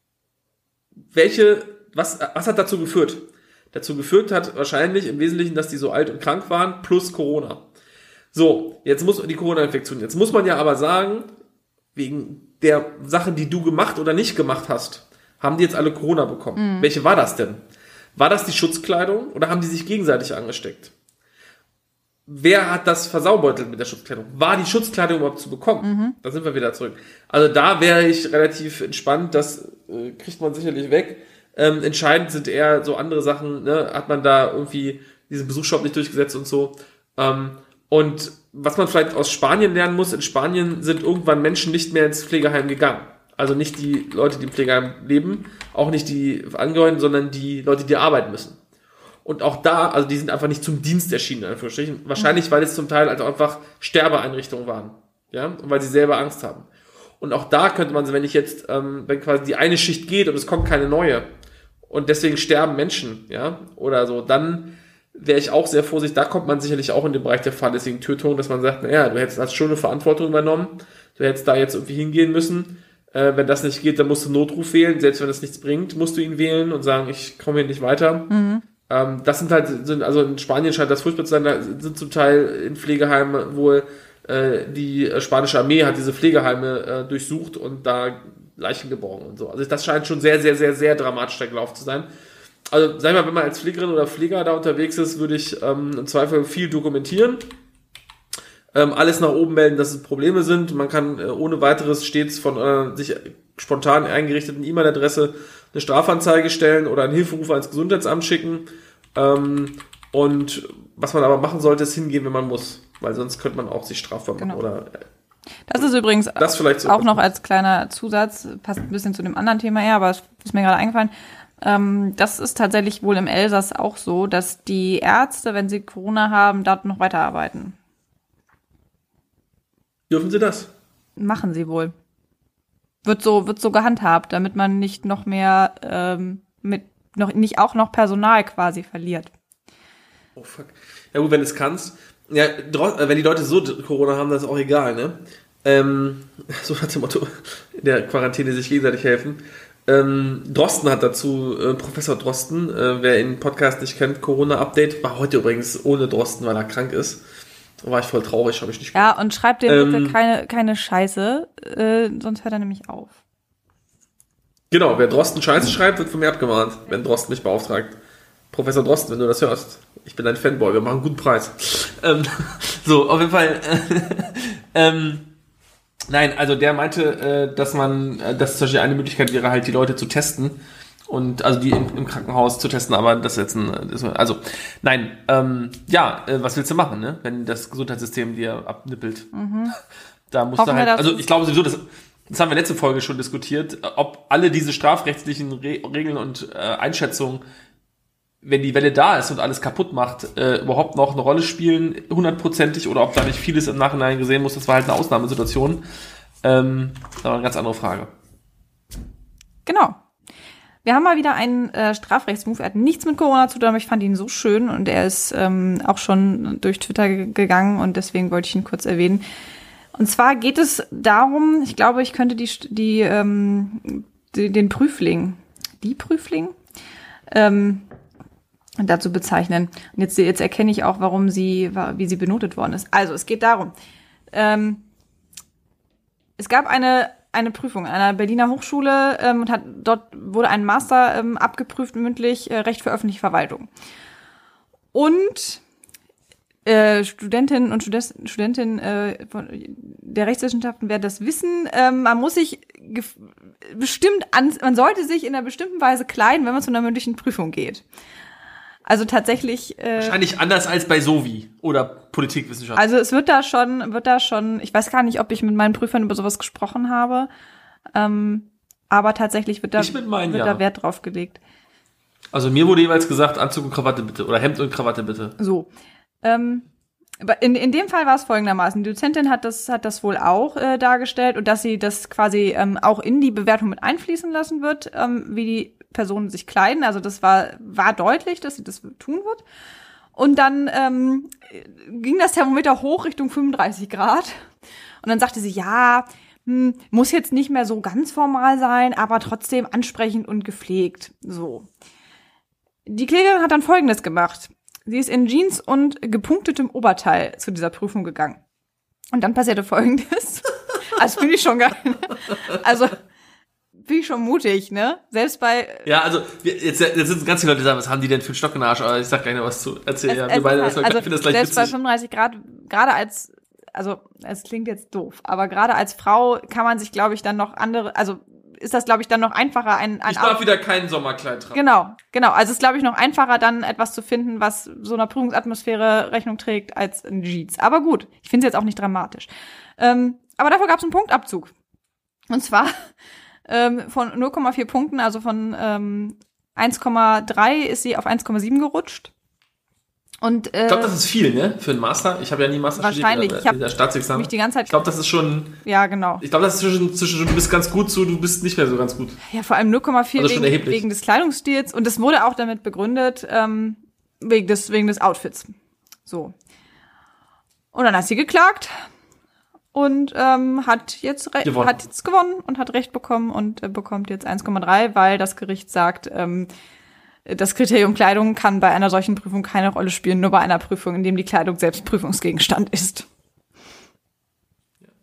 Was hat dazu geführt? Dazu geführt hat wahrscheinlich im Wesentlichen, dass die so alt und krank waren, plus Corona. So, jetzt muss die Corona-Infektion. Jetzt muss man ja aber sagen, wegen der Sachen, die du gemacht oder nicht gemacht hast, haben die jetzt alle Corona bekommen. Welche war das denn? War das die Schutzkleidung oder haben die sich gegenseitig angesteckt? Wer hat das versaubeutelt mit der Schutzkleidung? War die Schutzkleidung überhaupt zu bekommen? Da sind wir wieder zurück. Also da wäre ich relativ entspannt, das kriegt man sicherlich weg. Entscheidend sind eher so andere Sachen, ne? Hat man da irgendwie diesen Besuchsstopp nicht durchgesetzt und so. Und was man vielleicht aus Spanien lernen muss, in Spanien sind irgendwann Menschen nicht mehr ins Pflegeheim gegangen. Also nicht die Leute, die im Pflegeheim leben, auch nicht die Angehörigen, sondern die Leute, die arbeiten müssen. Und auch da, also die sind einfach nicht zum Dienst erschienen, in Anführungsstrichen. Wahrscheinlich, weil es zum Teil also einfach Sterbeeinrichtungen waren. Ja, und weil sie selber Angst haben. Und auch da könnte man, wenn wenn quasi die eine Schicht geht und es kommt keine neue und deswegen sterben Menschen, ja, oder so, dann wäre ich auch sehr vorsichtig. Da kommt man sicherlich auch in den Bereich der fahrlässigen Tötung, dass man sagt, naja, hast schon eine Verantwortung übernommen, du hättest da jetzt irgendwie hingehen müssen. Wenn das nicht geht, dann musst du Notruf wählen. Selbst wenn das nichts bringt, musst du ihn wählen und sagen, ich komme hier nicht weiter. Das also in Spanien scheint das furchtbar zu sein, da sind zum Teil in Pflegeheimen wohl die spanische Armee hat diese Pflegeheime durchsucht und da Leichen geborgen und so. Also das scheint schon sehr, sehr, sehr, sehr dramatisch der Lauf zu sein. Also sag ich mal, wenn man als Pflegerin oder Pfleger da unterwegs ist, würde ich im Zweifel viel dokumentieren. Alles nach oben melden, dass es Probleme sind. Man kann ohne weiteres stets von sich spontan eingerichteten E-Mail-Adresse eine Strafanzeige stellen oder einen Hilferuf ans Gesundheitsamt schicken. Und was man aber machen sollte, ist hingehen, wenn man muss. Weil sonst könnte man auch sich strafbar machen. Genau. Oder, das ist übrigens das vielleicht so auch noch als kleiner Zusatz, passt ein bisschen zu dem anderen Thema her, aber es ist mir gerade eingefallen. Das ist tatsächlich wohl im Elsass auch so, dass die Ärzte, wenn sie Corona haben, dort noch weiterarbeiten. Dürfen sie das? Machen sie wohl. Wird so gehandhabt, damit man nicht noch mehr nicht auch noch Personal quasi verliert. Oh fuck. Ja gut, wenn du es kannst. Ja, wenn die Leute so Corona haben, dann ist auch egal, ne? So nach dem Motto, in der Quarantäne sich gegenseitig helfen. Drosten hat dazu, Professor Drosten, wer den Podcast nicht kennt, Corona-Update, war heute übrigens ohne Drosten, weil er krank ist. Da war ich voll traurig, habe ich nicht gehört. Ja, und schreibt dem bitte keine Scheiße, sonst hört er nämlich auf. Genau, wer Drosten Scheiße schreibt, wird von mir abgemahnt, wenn Drosten mich beauftragt. Professor Drosten, wenn du das hörst, ich bin ein Fanboy, wir machen einen guten Preis. So, auf jeden Fall. Nein, also der meinte, dass zum Beispiel eine Möglichkeit wäre, halt die Leute zu testen und also die im Krankenhaus zu testen, aber das jetzt was willst du machen, ne? Wenn das Gesundheitssystem dir abnippelt. Mhm. Da musst du halt, also ich glaube sowieso, das haben wir letzte Folge schon diskutiert, ob alle diese strafrechtlichen Regeln und Einschätzungen, wenn die Welle da ist und alles kaputt macht, überhaupt noch eine Rolle spielen, 100%ig, oder ob da nicht vieles im Nachhinein gesehen muss, das war halt eine Ausnahmesituation. Das war eine ganz andere Frage. Genau. Wir haben mal wieder einen Strafrechtsmove, er hat nichts mit Corona zu tun, aber ich fand ihn so schön und er ist auch schon durch Twitter gegangen und deswegen wollte ich ihn kurz erwähnen. Und zwar geht es darum, ich glaube, ich könnte den Prüfling, dazu bezeichnen. Und jetzt erkenne ich auch, wie sie benotet worden ist. Also, es geht darum, es gab eine Prüfung an einer Berliner Hochschule und dort wurde ein Master abgeprüft, mündlich, Recht für öffentliche Verwaltung. Und Studentinnen und Studentinnen der Rechtswissenschaften werden das wissen. Man muss sich man sollte sich in einer bestimmten Weise kleiden, wenn man zu einer mündlichen Prüfung geht. Also tatsächlich wahrscheinlich anders als bei Sovi oder Politikwissenschaft. Also es wird da schon, ich weiß gar nicht, ob ich mit meinen Prüfern über sowas gesprochen habe, aber tatsächlich wird da Wert drauf gelegt. Also mir wurde jeweils gesagt, Anzug und Krawatte bitte oder Hemd und Krawatte bitte. So. In dem Fall war es folgendermaßen. Die Dozentin hat das wohl auch dargestellt und dass sie das quasi auch in die Bewertung mit einfließen lassen wird, wie die Personen sich kleiden. Also das war deutlich, dass sie das tun wird. Und dann ging das Thermometer hoch Richtung 35 Grad. Und dann sagte sie, ja, muss jetzt nicht mehr so ganz formal sein, aber trotzdem ansprechend und gepflegt. So. Die Klägerin hat dann Folgendes gemacht. Sie ist in Jeans und gepunktetem Oberteil zu dieser Prüfung gegangen. Und dann passierte Folgendes. Also finde ich schon geil. Also bin ich schon mutig, ne? Selbst bei... Ja, also jetzt sind ganz viele Leute, die sagen, was haben die denn für einen Stock in der Arsch? Aber ich sag gleich noch was zu erzählen. Wir beide, also ich finde das gleich selbst witzig. Bei 35 Grad, gerade als... Also es klingt jetzt doof, aber gerade als Frau kann man sich, glaube ich, dann noch ist das, glaube ich, dann noch einfacher. Ich darf wieder kein Sommerkleid tragen. Genau. Also es ist, glaube ich, noch einfacher, dann etwas zu finden, was so einer Prüfungsatmosphäre Rechnung trägt, als ein Jeans. Aber gut, ich finde es jetzt auch nicht dramatisch. Aber dafür gab es einen Punktabzug. Und zwar von 0,4 Punkten, also von 1,3 ist sie auf 1,7 gerutscht. Und, ich glaube, das ist viel, ne? Für einen Master. Ich habe ja nie Master wahrscheinlich. studiert. Wahrscheinlich. Ich habe mich die ganze Zeit... Ich glaube, das ist schon... Ja, genau. Ich glaube, das ist zwischen du bist ganz gut zu, du bist nicht mehr so ganz gut. Ja, vor allem 0,4 also wegen des Kleidungsstils. Und das wurde auch damit begründet, wegen des Outfits. So. Und dann hat sie geklagt und hat jetzt gewonnen und hat Recht bekommen und bekommt jetzt 1,3, weil das Gericht sagt, das Kriterium Kleidung kann bei einer solchen Prüfung keine Rolle spielen, nur bei einer Prüfung, in dem die Kleidung selbst Prüfungsgegenstand ist.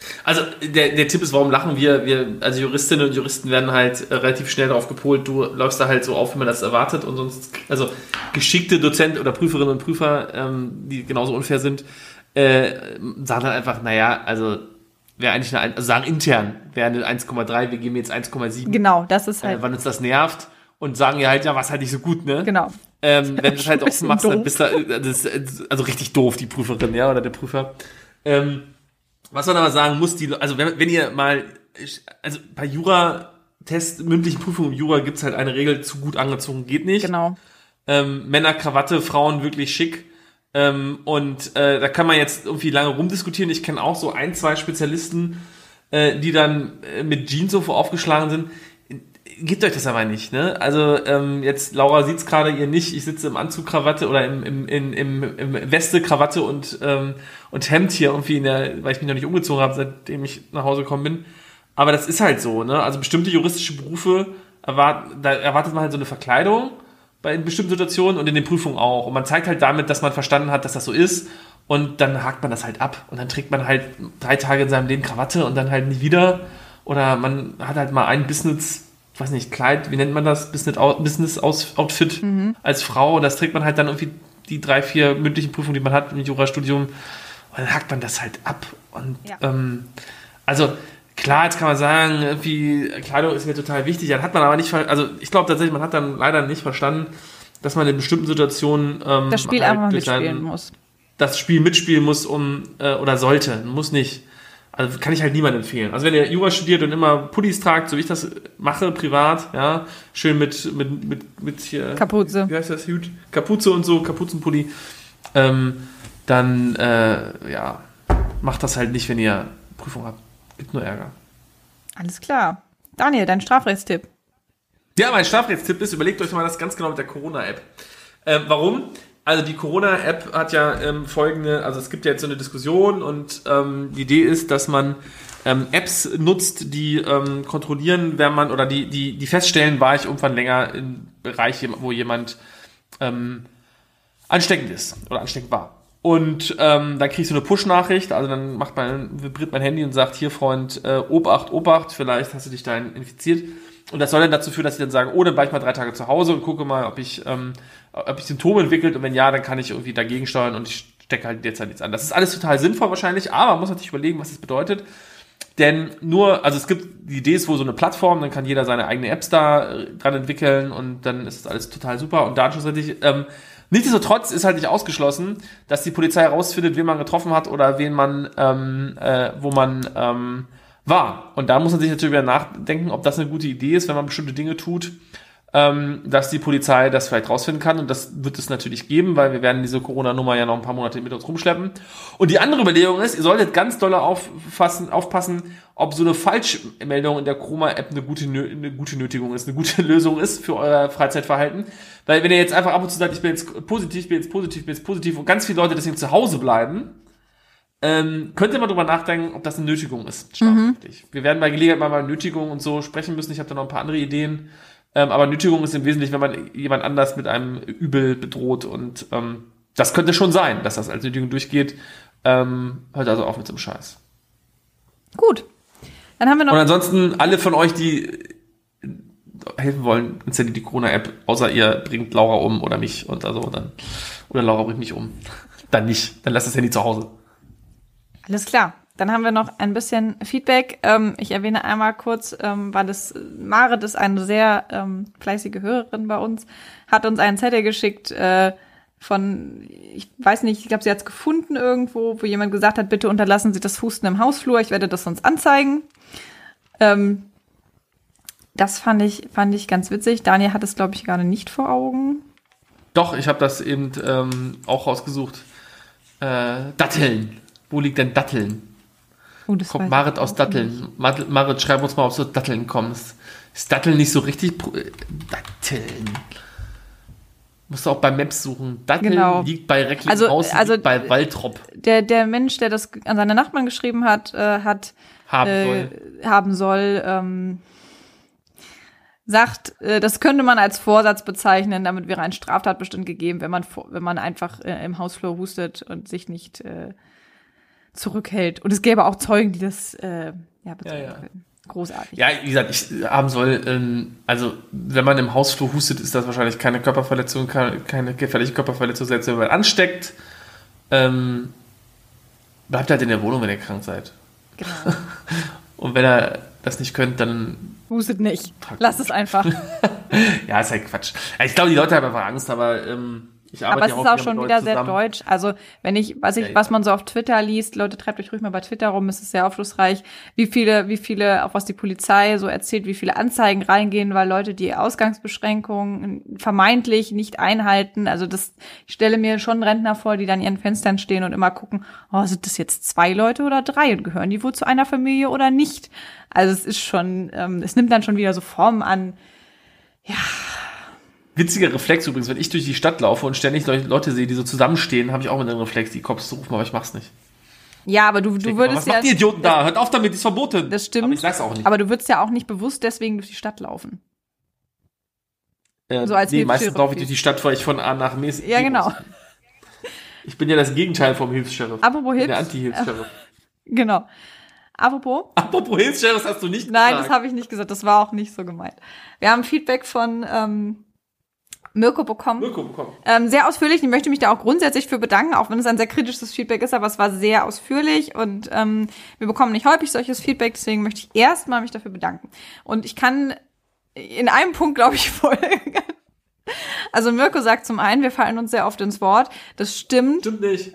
Also der Tipp ist, warum lachen wir also Juristinnen und Juristen werden halt relativ schnell darauf gepolt, du läufst da halt so auf, wie man das erwartet und sonst, also geschickte Dozenten oder Prüferinnen und Prüfer, die genauso unfair sind, sagen dann einfach, naja, also wäre eigentlich also sagen intern, wäre eine 1,3, wir geben jetzt 1,7. Genau, das ist halt. Wann uns das nervt und sagen ja halt, ja, was halt nicht so gut, ne? Genau. Wenn du das halt offen machst, dann bist du, das ist also richtig doof, die Prüferin, ja, oder der Prüfer. Was man aber sagen muss, also wenn ihr mal, also bei Jura-Test, mündlichen Prüfungen im Jura gibt's halt eine Regel, zu gut angezogen geht nicht. Genau. Männer, Krawatte, Frauen wirklich schick. Da kann man jetzt irgendwie lange rumdiskutieren. Ich kenne auch so 1-2 Spezialisten, die dann mit Jeans so aufgeschlagen sind. Gebt euch das aber nicht, ne? Also jetzt, Laura sieht's gerade, ihr nicht. Ich sitze im Anzug, Krawatte oder im Weste, Krawatte und Hemd hier irgendwie weil ich mich noch nicht umgezogen habe, seitdem ich nach Hause gekommen bin. Aber das ist halt so, ne? Also bestimmte juristische Berufe da erwartet man halt so eine Verkleidung bei bestimmten Situationen und in den Prüfungen auch. Und man zeigt halt damit, dass man verstanden hat, dass das so ist. Und dann hakt man das halt ab. Und dann trägt man halt 3 Tage in seinem Leben Krawatte und dann halt nie wieder. Oder man hat halt mal ein Business, ich weiß nicht, Kleid, wie nennt man das? Business-Outfit als Frau. Das trägt man halt dann irgendwie die 3-4 mündlichen Prüfungen, die man hat im Jurastudium. Und dann hakt man das halt ab. Und also klar, jetzt kann man sagen, irgendwie Kleidung ist mir total wichtig. Dann hat man aber nicht, also ich glaube tatsächlich, man hat dann leider nicht verstanden, dass man in bestimmten Situationen das Spiel halt einfach mitspielen muss. Das Spiel mitspielen muss, oder sollte, muss nicht. Also kann ich halt niemandem empfehlen. Also wenn ihr Jura studiert und immer Pullis tragt, so wie ich das mache, privat, ja, schön mit hier Kapuze. Wie heißt das? Hut? Kapuze und so, Kapuzenpulli, dann macht das halt nicht, wenn ihr Prüfung habt. Gibt nur Ärger. Alles klar. Daniel, dein Strafrechtstipp. Ja, mein Strafrechtstipp ist, überlegt euch mal das ganz genau mit der Corona-App. Warum? Also die Corona-App hat ja folgende, also es gibt ja jetzt so eine Diskussion und die Idee ist, dass man Apps nutzt, die kontrollieren, wenn man, oder die feststellen, war ich irgendwann länger im Bereich, wo jemand ansteckend ist oder ansteckend war. Und dann kriegst du eine Push-Nachricht, also dann vibriert mein Handy und sagt, hier Freund, Obacht, vielleicht hast du dich da infiziert. Und das soll dann dazu führen, dass ich dann sage, dann bleib ich mal 3 Tage zu Hause und gucke mal, ob ich Symptome entwickelt, und wenn ja, dann kann ich irgendwie dagegen steuern und ich stecke halt derzeit nichts an. Das ist alles total sinnvoll wahrscheinlich, aber man muss natürlich überlegen, was das bedeutet. Denn es gibt, die Idee ist wohl so eine Plattform, dann kann jeder seine eigene Apps da dran entwickeln und dann ist das alles total super und datenschutzrechtlich. Nichtsdestotrotz ist halt nicht ausgeschlossen, dass die Polizei herausfindet, wen man getroffen hat oder wen man, wo man war. Und da muss man sich natürlich wieder nachdenken, ob das eine gute Idee ist, wenn man bestimmte Dinge tut, dass die Polizei das vielleicht rausfinden kann. Und das wird es natürlich geben, weil wir werden diese Corona-Nummer ja noch ein paar Monate mit uns rumschleppen. Und die andere Überlegung ist, ihr solltet ganz doll aufpassen, ob so eine Falschmeldung in der Chroma-App eine gute Nötigung ist, eine gute Lösung ist für euer Freizeitverhalten. Weil wenn ihr jetzt einfach ab und zu sagt, ich bin jetzt positiv und ganz viele Leute deswegen zu Hause bleiben, könnte man drüber nachdenken, ob das eine Nötigung ist. Wir werden bei Gelegenheit mal über Nötigung und so sprechen müssen. Ich habe da noch ein paar andere Ideen. Aber Nötigung ist im Wesentlichen, wenn man jemand anders mit einem Übel bedroht. Und das könnte schon sein, dass das als Nötigung durchgeht. Hört also auf mit so einem Scheiß. Gut. Dann haben wir noch. Und ansonsten alle von euch, die helfen wollen, installiert die Corona-App, außer ihr bringt Laura um oder mich und also dann. Oder Laura bringt mich um. Dann nicht. Dann lasst das Handy zu Hause. Alles klar. Dann haben wir noch ein bisschen Feedback. Ich erwähne einmal kurz, weil Marit ist eine sehr fleißige Hörerin bei uns, hat uns einen Zettel geschickt ich weiß nicht, ich glaube, sie hat es gefunden irgendwo, wo jemand gesagt hat, bitte unterlassen Sie das Husten im Hausflur, ich werde das sonst anzeigen. Das fand ich ganz witzig. Daniel hat es, glaube ich, gerade nicht vor Augen. Doch, ich habe das eben auch rausgesucht. Datteln. Wo liegt denn Datteln? Kommt Marit aus Datteln. Marit, schreib uns mal, ob du aus Datteln kommst. Ist Datteln nicht so richtig? Datteln. Musst du auch bei Maps suchen. Datteln liegt bei Recklinghausen, liegt bei Waltrop. Der Mensch, der das an seine Nachbarn geschrieben hat, haben soll, sagt, das könnte man als Vorsatz bezeichnen, damit wäre ein Straftatbestand gegeben, wenn man einfach im Hausflur hustet und sich nicht zurückhält. Und es gäbe auch Zeugen, die das bezeugen können. Großartig. Ja, wie gesagt, ich haben soll, also wenn man im Hausflur hustet, ist das wahrscheinlich keine Körperverletzung, keine gefährliche Körperverletzung, selbst wenn man ansteckt. Bleibt halt in der Wohnung, wenn ihr krank seid. Genau. Und wenn ihr das nicht könnt, dann hustet nicht. Lasst es einfach. Ja, ist halt Quatsch. Ich glaube, die Leute haben einfach Angst, aber ich arbeite ja auch aber es ist auch schon wieder sehr deutsch. Also wenn was man so auf Twitter liest, Leute, treibt euch ruhig mal bei Twitter rum, es ist sehr aufschlussreich, wie viele, auch was die Polizei so erzählt, wie viele Anzeigen reingehen, weil Leute die Ausgangsbeschränkungen vermeintlich nicht einhalten. Also ich stelle mir schon Rentner vor, die dann in ihren Fenstern stehen und immer gucken, sind das jetzt 2 Leute oder 3 und gehören die wohl zu einer Familie oder nicht? Also es ist schon, es nimmt dann schon wieder so Formen an, ja. Witziger Reflex übrigens, wenn ich durch die Stadt laufe und ständig Leute sehe, die so zusammenstehen, habe ich auch mit einem Reflex, die Cops zu rufen, aber ich mach's nicht. Ja, aber du würdest was macht die Idioten da? Hört auf damit, ist verboten. Das stimmt. Aber ich sag's auch nicht. Aber du würdest ja auch nicht bewusst deswegen durch die Stadt laufen. So als meistens laufe ich durch die Stadt, weil ich von A nach B. Ja, genau. Ich bin ja das Gegenteil vom Hilfs-Sheriff. Apropos Hilfs. Der Anti-Hilfs-Sheriff. Genau. Apropos Hilfs-Sheriff hast du nicht gesagt. Nein, das habe ich nicht gesagt. Das war auch nicht so gemeint. Wir haben Feedback von Mirko bekommen. Sehr ausführlich. Ich möchte mich da auch grundsätzlich für bedanken, auch wenn es ein sehr kritisches Feedback ist, aber es war sehr ausführlich und wir bekommen nicht häufig solches Feedback, deswegen möchte ich erstmal mich dafür bedanken. Und ich kann in einem Punkt, glaube ich, folgen. Also Mirko sagt zum einen, wir fallen uns sehr oft ins Wort. Das stimmt. Stimmt nicht.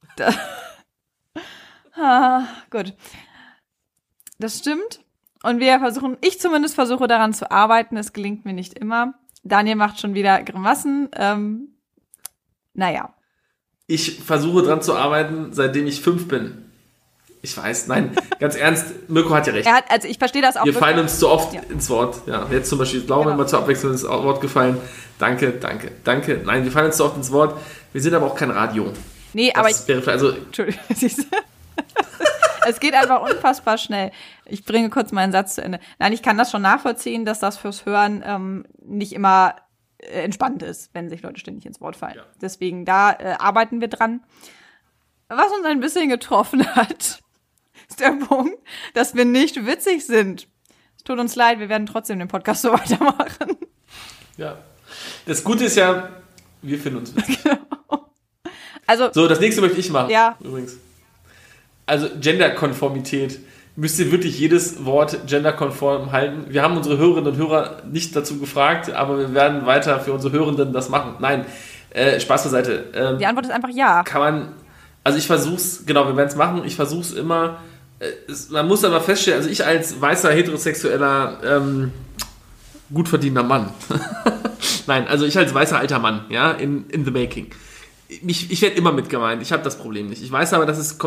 Gut. Das stimmt. Und ich zumindest versuche daran zu arbeiten. Es gelingt mir nicht immer. Daniel macht schon wieder Grimassen. Naja. Ich versuche dran zu arbeiten, seitdem ich 5 bin. Ich weiß, nein, ganz ernst, Mirko hat ja recht. Ich verstehe das auch. Wir fallen uns zu oft ins Wort. Ja, jetzt zum Beispiel, Laura immer zur Abwechslung ins Wort gefallen. Danke. Nein, wir fallen uns zu oft ins Wort. Wir sind aber auch kein Radio. Nee, Entschuldigung. Es geht einfach unfassbar schnell. Ich bringe kurz meinen Satz zu Ende. Nein, ich kann das schon nachvollziehen, dass das fürs Hören nicht immer entspannt ist, wenn sich Leute ständig ins Wort fallen. Ja. Deswegen, da arbeiten wir dran. Was uns ein bisschen getroffen hat, ist der Punkt, dass wir nicht witzig sind. Es tut uns leid, wir werden trotzdem den Podcast so weitermachen. Ja. Das Gute ist ja, wir finden uns witzig. Genau. Also, so, das nächste möchte ich machen. Ja. Übrigens. Also Genderkonformität. Müsst ihr wirklich jedes Wort genderkonform halten? Wir haben unsere Hörerinnen und Hörer nicht dazu gefragt, aber wir werden weiter für unsere Hörenden das machen. Nein, Spaß beiseite. Die Antwort ist einfach ja. Kann man, also ich versuch's, genau, wir werden es machen, ich versuch's immer, man muss aber feststellen, also ich als weißer, heterosexueller, gut verdienender Mann, nein, also ich als weißer alter Mann, ja, in the making, ich werde immer mit gemeint, ich habe das Problem nicht. Ich weiß aber, dass es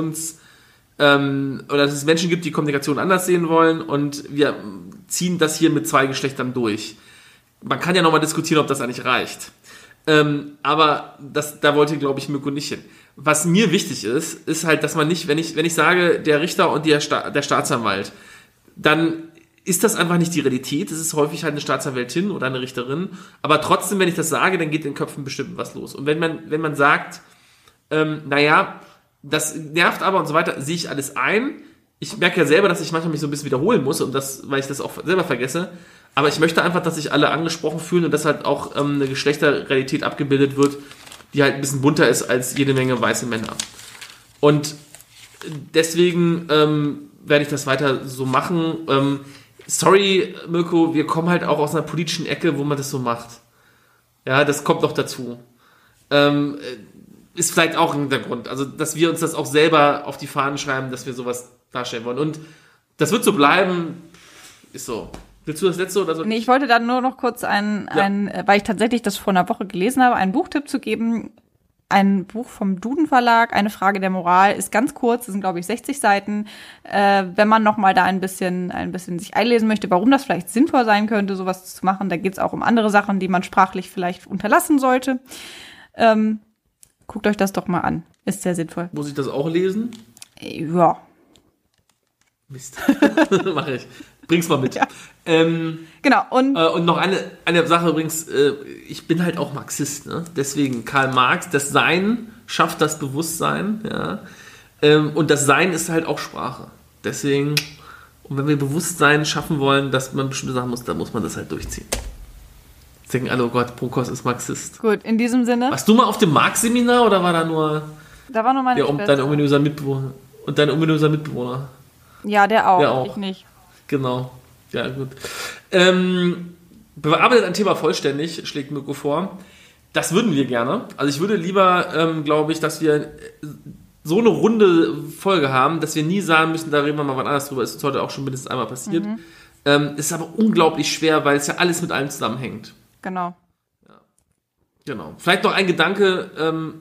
oder dass es Menschen gibt, die Kommunikation anders sehen wollen und wir ziehen das hier mit 2 Geschlechtern durch. Man kann ja nochmal diskutieren, ob das eigentlich reicht. Aber da wollte, glaube ich, Mirko nicht hin. Was mir wichtig ist halt, dass man nicht, wenn ich sage, der Richter und der Staatsanwalt, dann ist das einfach nicht die Realität. Es ist häufig halt eine Staatsanwältin oder eine Richterin. Aber trotzdem, wenn ich das sage, dann geht in den Köpfen bestimmt was los. Und wenn man sagt, naja, das nervt aber und so weiter, sehe ich alles ein. Ich merke ja selber, dass ich manchmal mich so ein bisschen wiederholen muss, weil ich das auch selber vergesse. Aber ich möchte einfach, dass sich alle angesprochen fühlen und dass halt auch eine Geschlechterrealität abgebildet wird, die halt ein bisschen bunter ist als jede Menge weiße Männer. Und deswegen werde ich das weiter so machen. Sorry, Mirko, wir kommen halt auch aus einer politischen Ecke, wo man das so macht. Ja, das kommt noch dazu. Ist vielleicht auch ein Hintergrund. Also, dass wir uns das auch selber auf die Fahnen schreiben, dass wir sowas darstellen wollen. Und das wird so bleiben, ist so. Willst du das letzte oder so? Nee, ich wollte dann nur noch kurz weil ich tatsächlich das vor einer Woche gelesen habe, einen Buchtipp zu geben. Ein Buch vom Duden Verlag, Eine Frage der Moral, ist ganz kurz, das sind, glaube ich, 60 Seiten. Wenn man noch mal da ein bisschen sich einlesen möchte, warum das vielleicht sinnvoll sein könnte, sowas zu machen. Da geht es auch um andere Sachen, die man sprachlich vielleicht unterlassen sollte. Guckt euch das doch mal an. Ist sehr sinnvoll. Muss ich das auch lesen? Ja. Mist. Mache ich. Bring's mal mit. Ja. Genau. Und noch eine Sache übrigens, ich bin halt auch Marxist, ne? Deswegen Karl Marx, das Sein schafft das Bewusstsein, ja. Und das Sein ist halt auch Sprache. Deswegen, und wenn wir Bewusstsein schaffen wollen, dass man bestimmte Sachen muss, dann muss man das halt durchziehen. Jetzt denken alle, oh Gott, Prokos ist Marxist. Gut, in diesem Sinne. Warst du mal auf dem Marx-Seminar oder war da nur... Da war nur meine Schwester. Dein ominöser Mitbewohner. Und dein ominöser Mitbewohner. Ja, der auch. Ich nicht. Genau. Ja, gut. Bearbeitet ein Thema vollständig, schlägt Mirko vor. Das würden wir gerne. Also ich würde lieber, glaube ich, dass wir so eine runde Folge haben, dass wir nie sagen müssen, da reden wir mal was anderes drüber. Das ist heute auch schon mindestens einmal passiert. Ist aber unglaublich schwer, weil es ja alles mit allem zusammenhängt. Genau. Ja. Genau. Vielleicht noch ein Gedanke.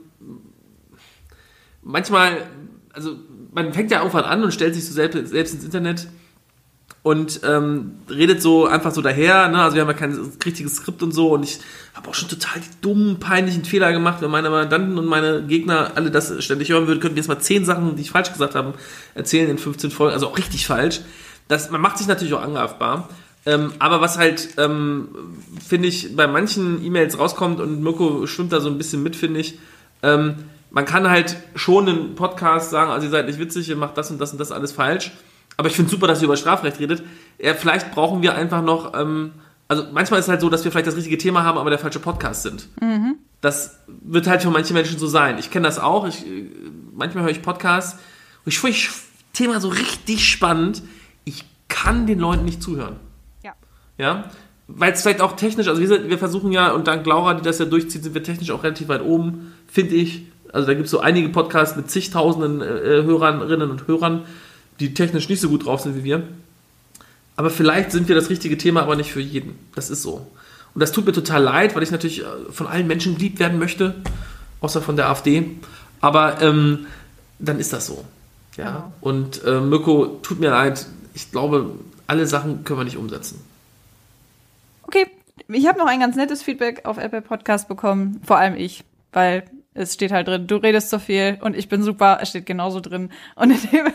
Manchmal, also man fängt ja irgendwann an und stellt sich so selbst ins Internet und redet so einfach so daher, ne? Also wir haben ja kein richtiges Skript und so und ich habe auch schon total die dummen, peinlichen Fehler gemacht. Wenn meine Mandanten und meine Gegner alle das ständig hören würden, könnten wir jetzt mal 10 Sachen, die ich falsch gesagt habe, erzählen in 15 Folgen, also auch richtig falsch. Man macht sich natürlich auch angreifbar. Aber was halt, finde ich, bei manchen E-Mails rauskommt und Mirko schwimmt da so ein bisschen mit, finde ich, man kann halt schon einen Podcast sagen, also ihr seid nicht witzig, ihr macht das und das und das alles falsch. Aber ich finde es super, dass ihr über Strafrecht redet. Vielleicht brauchen wir einfach noch, also manchmal ist es halt so, dass wir vielleicht das richtige Thema haben, aber der falsche Podcast sind. Das wird halt für manche Menschen so sein. Ich kenne das auch. Manchmal höre ich Podcasts, wo ich finde das Thema so richtig spannend. Ich kann den Leuten nicht zuhören. Ja, weil es vielleicht auch technisch, also wir versuchen ja, und dank Laura, die das ja durchzieht, sind wir technisch auch relativ weit oben, finde ich. Also da gibt es so einige Podcasts mit zigtausenden Hörerinnen und Hörern, die technisch nicht so gut drauf sind wie wir. Aber vielleicht sind wir das richtige Thema, aber nicht für jeden. Das ist so. Und das tut mir total leid, weil ich natürlich von allen Menschen geliebt werden möchte, außer von der AfD. Aber dann ist das so. Ja. Und Mirko, tut mir leid, ich glaube, alle Sachen können wir nicht umsetzen. Okay, ich habe noch ein ganz nettes Feedback auf Apple Podcast bekommen, vor allem ich, weil es steht halt drin, du redest so viel und ich bin super, es steht genauso drin. Und in dem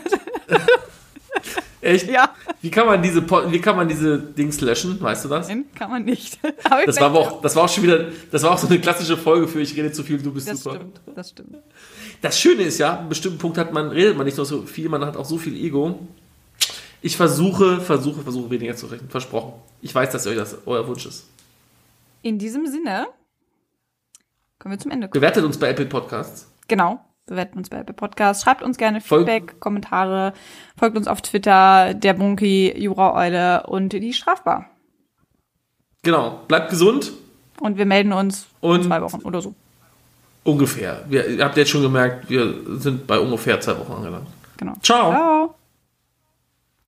Echt? Ja. Wie kann man diese Dings löschen, weißt du das? Nein, kann man nicht. Das war auch so eine klassische Folge für ich rede zu viel, du bist das super. Das stimmt. Das Schöne ist ja, an einem bestimmten Punkt redet man nicht nur so viel, man hat auch so viel Ego. Ich versuche weniger zu reden, versprochen. Ich weiß, dass euer Wunsch ist. In diesem Sinne können wir zum Ende kommen. Bewertet uns bei Apple Podcasts. Genau, bewertet uns bei Apple Podcasts. Schreibt uns gerne Feedback, Kommentare. Folgt uns auf Twitter, der Bunky, Jura-Eule und die Strafbar. Genau, bleibt gesund. Und wir melden uns in 2 Wochen oder so. Ungefähr. Ihr habt jetzt schon gemerkt, wir sind bei ungefähr 2 Wochen angelangt. Genau. Ciao. Ciao.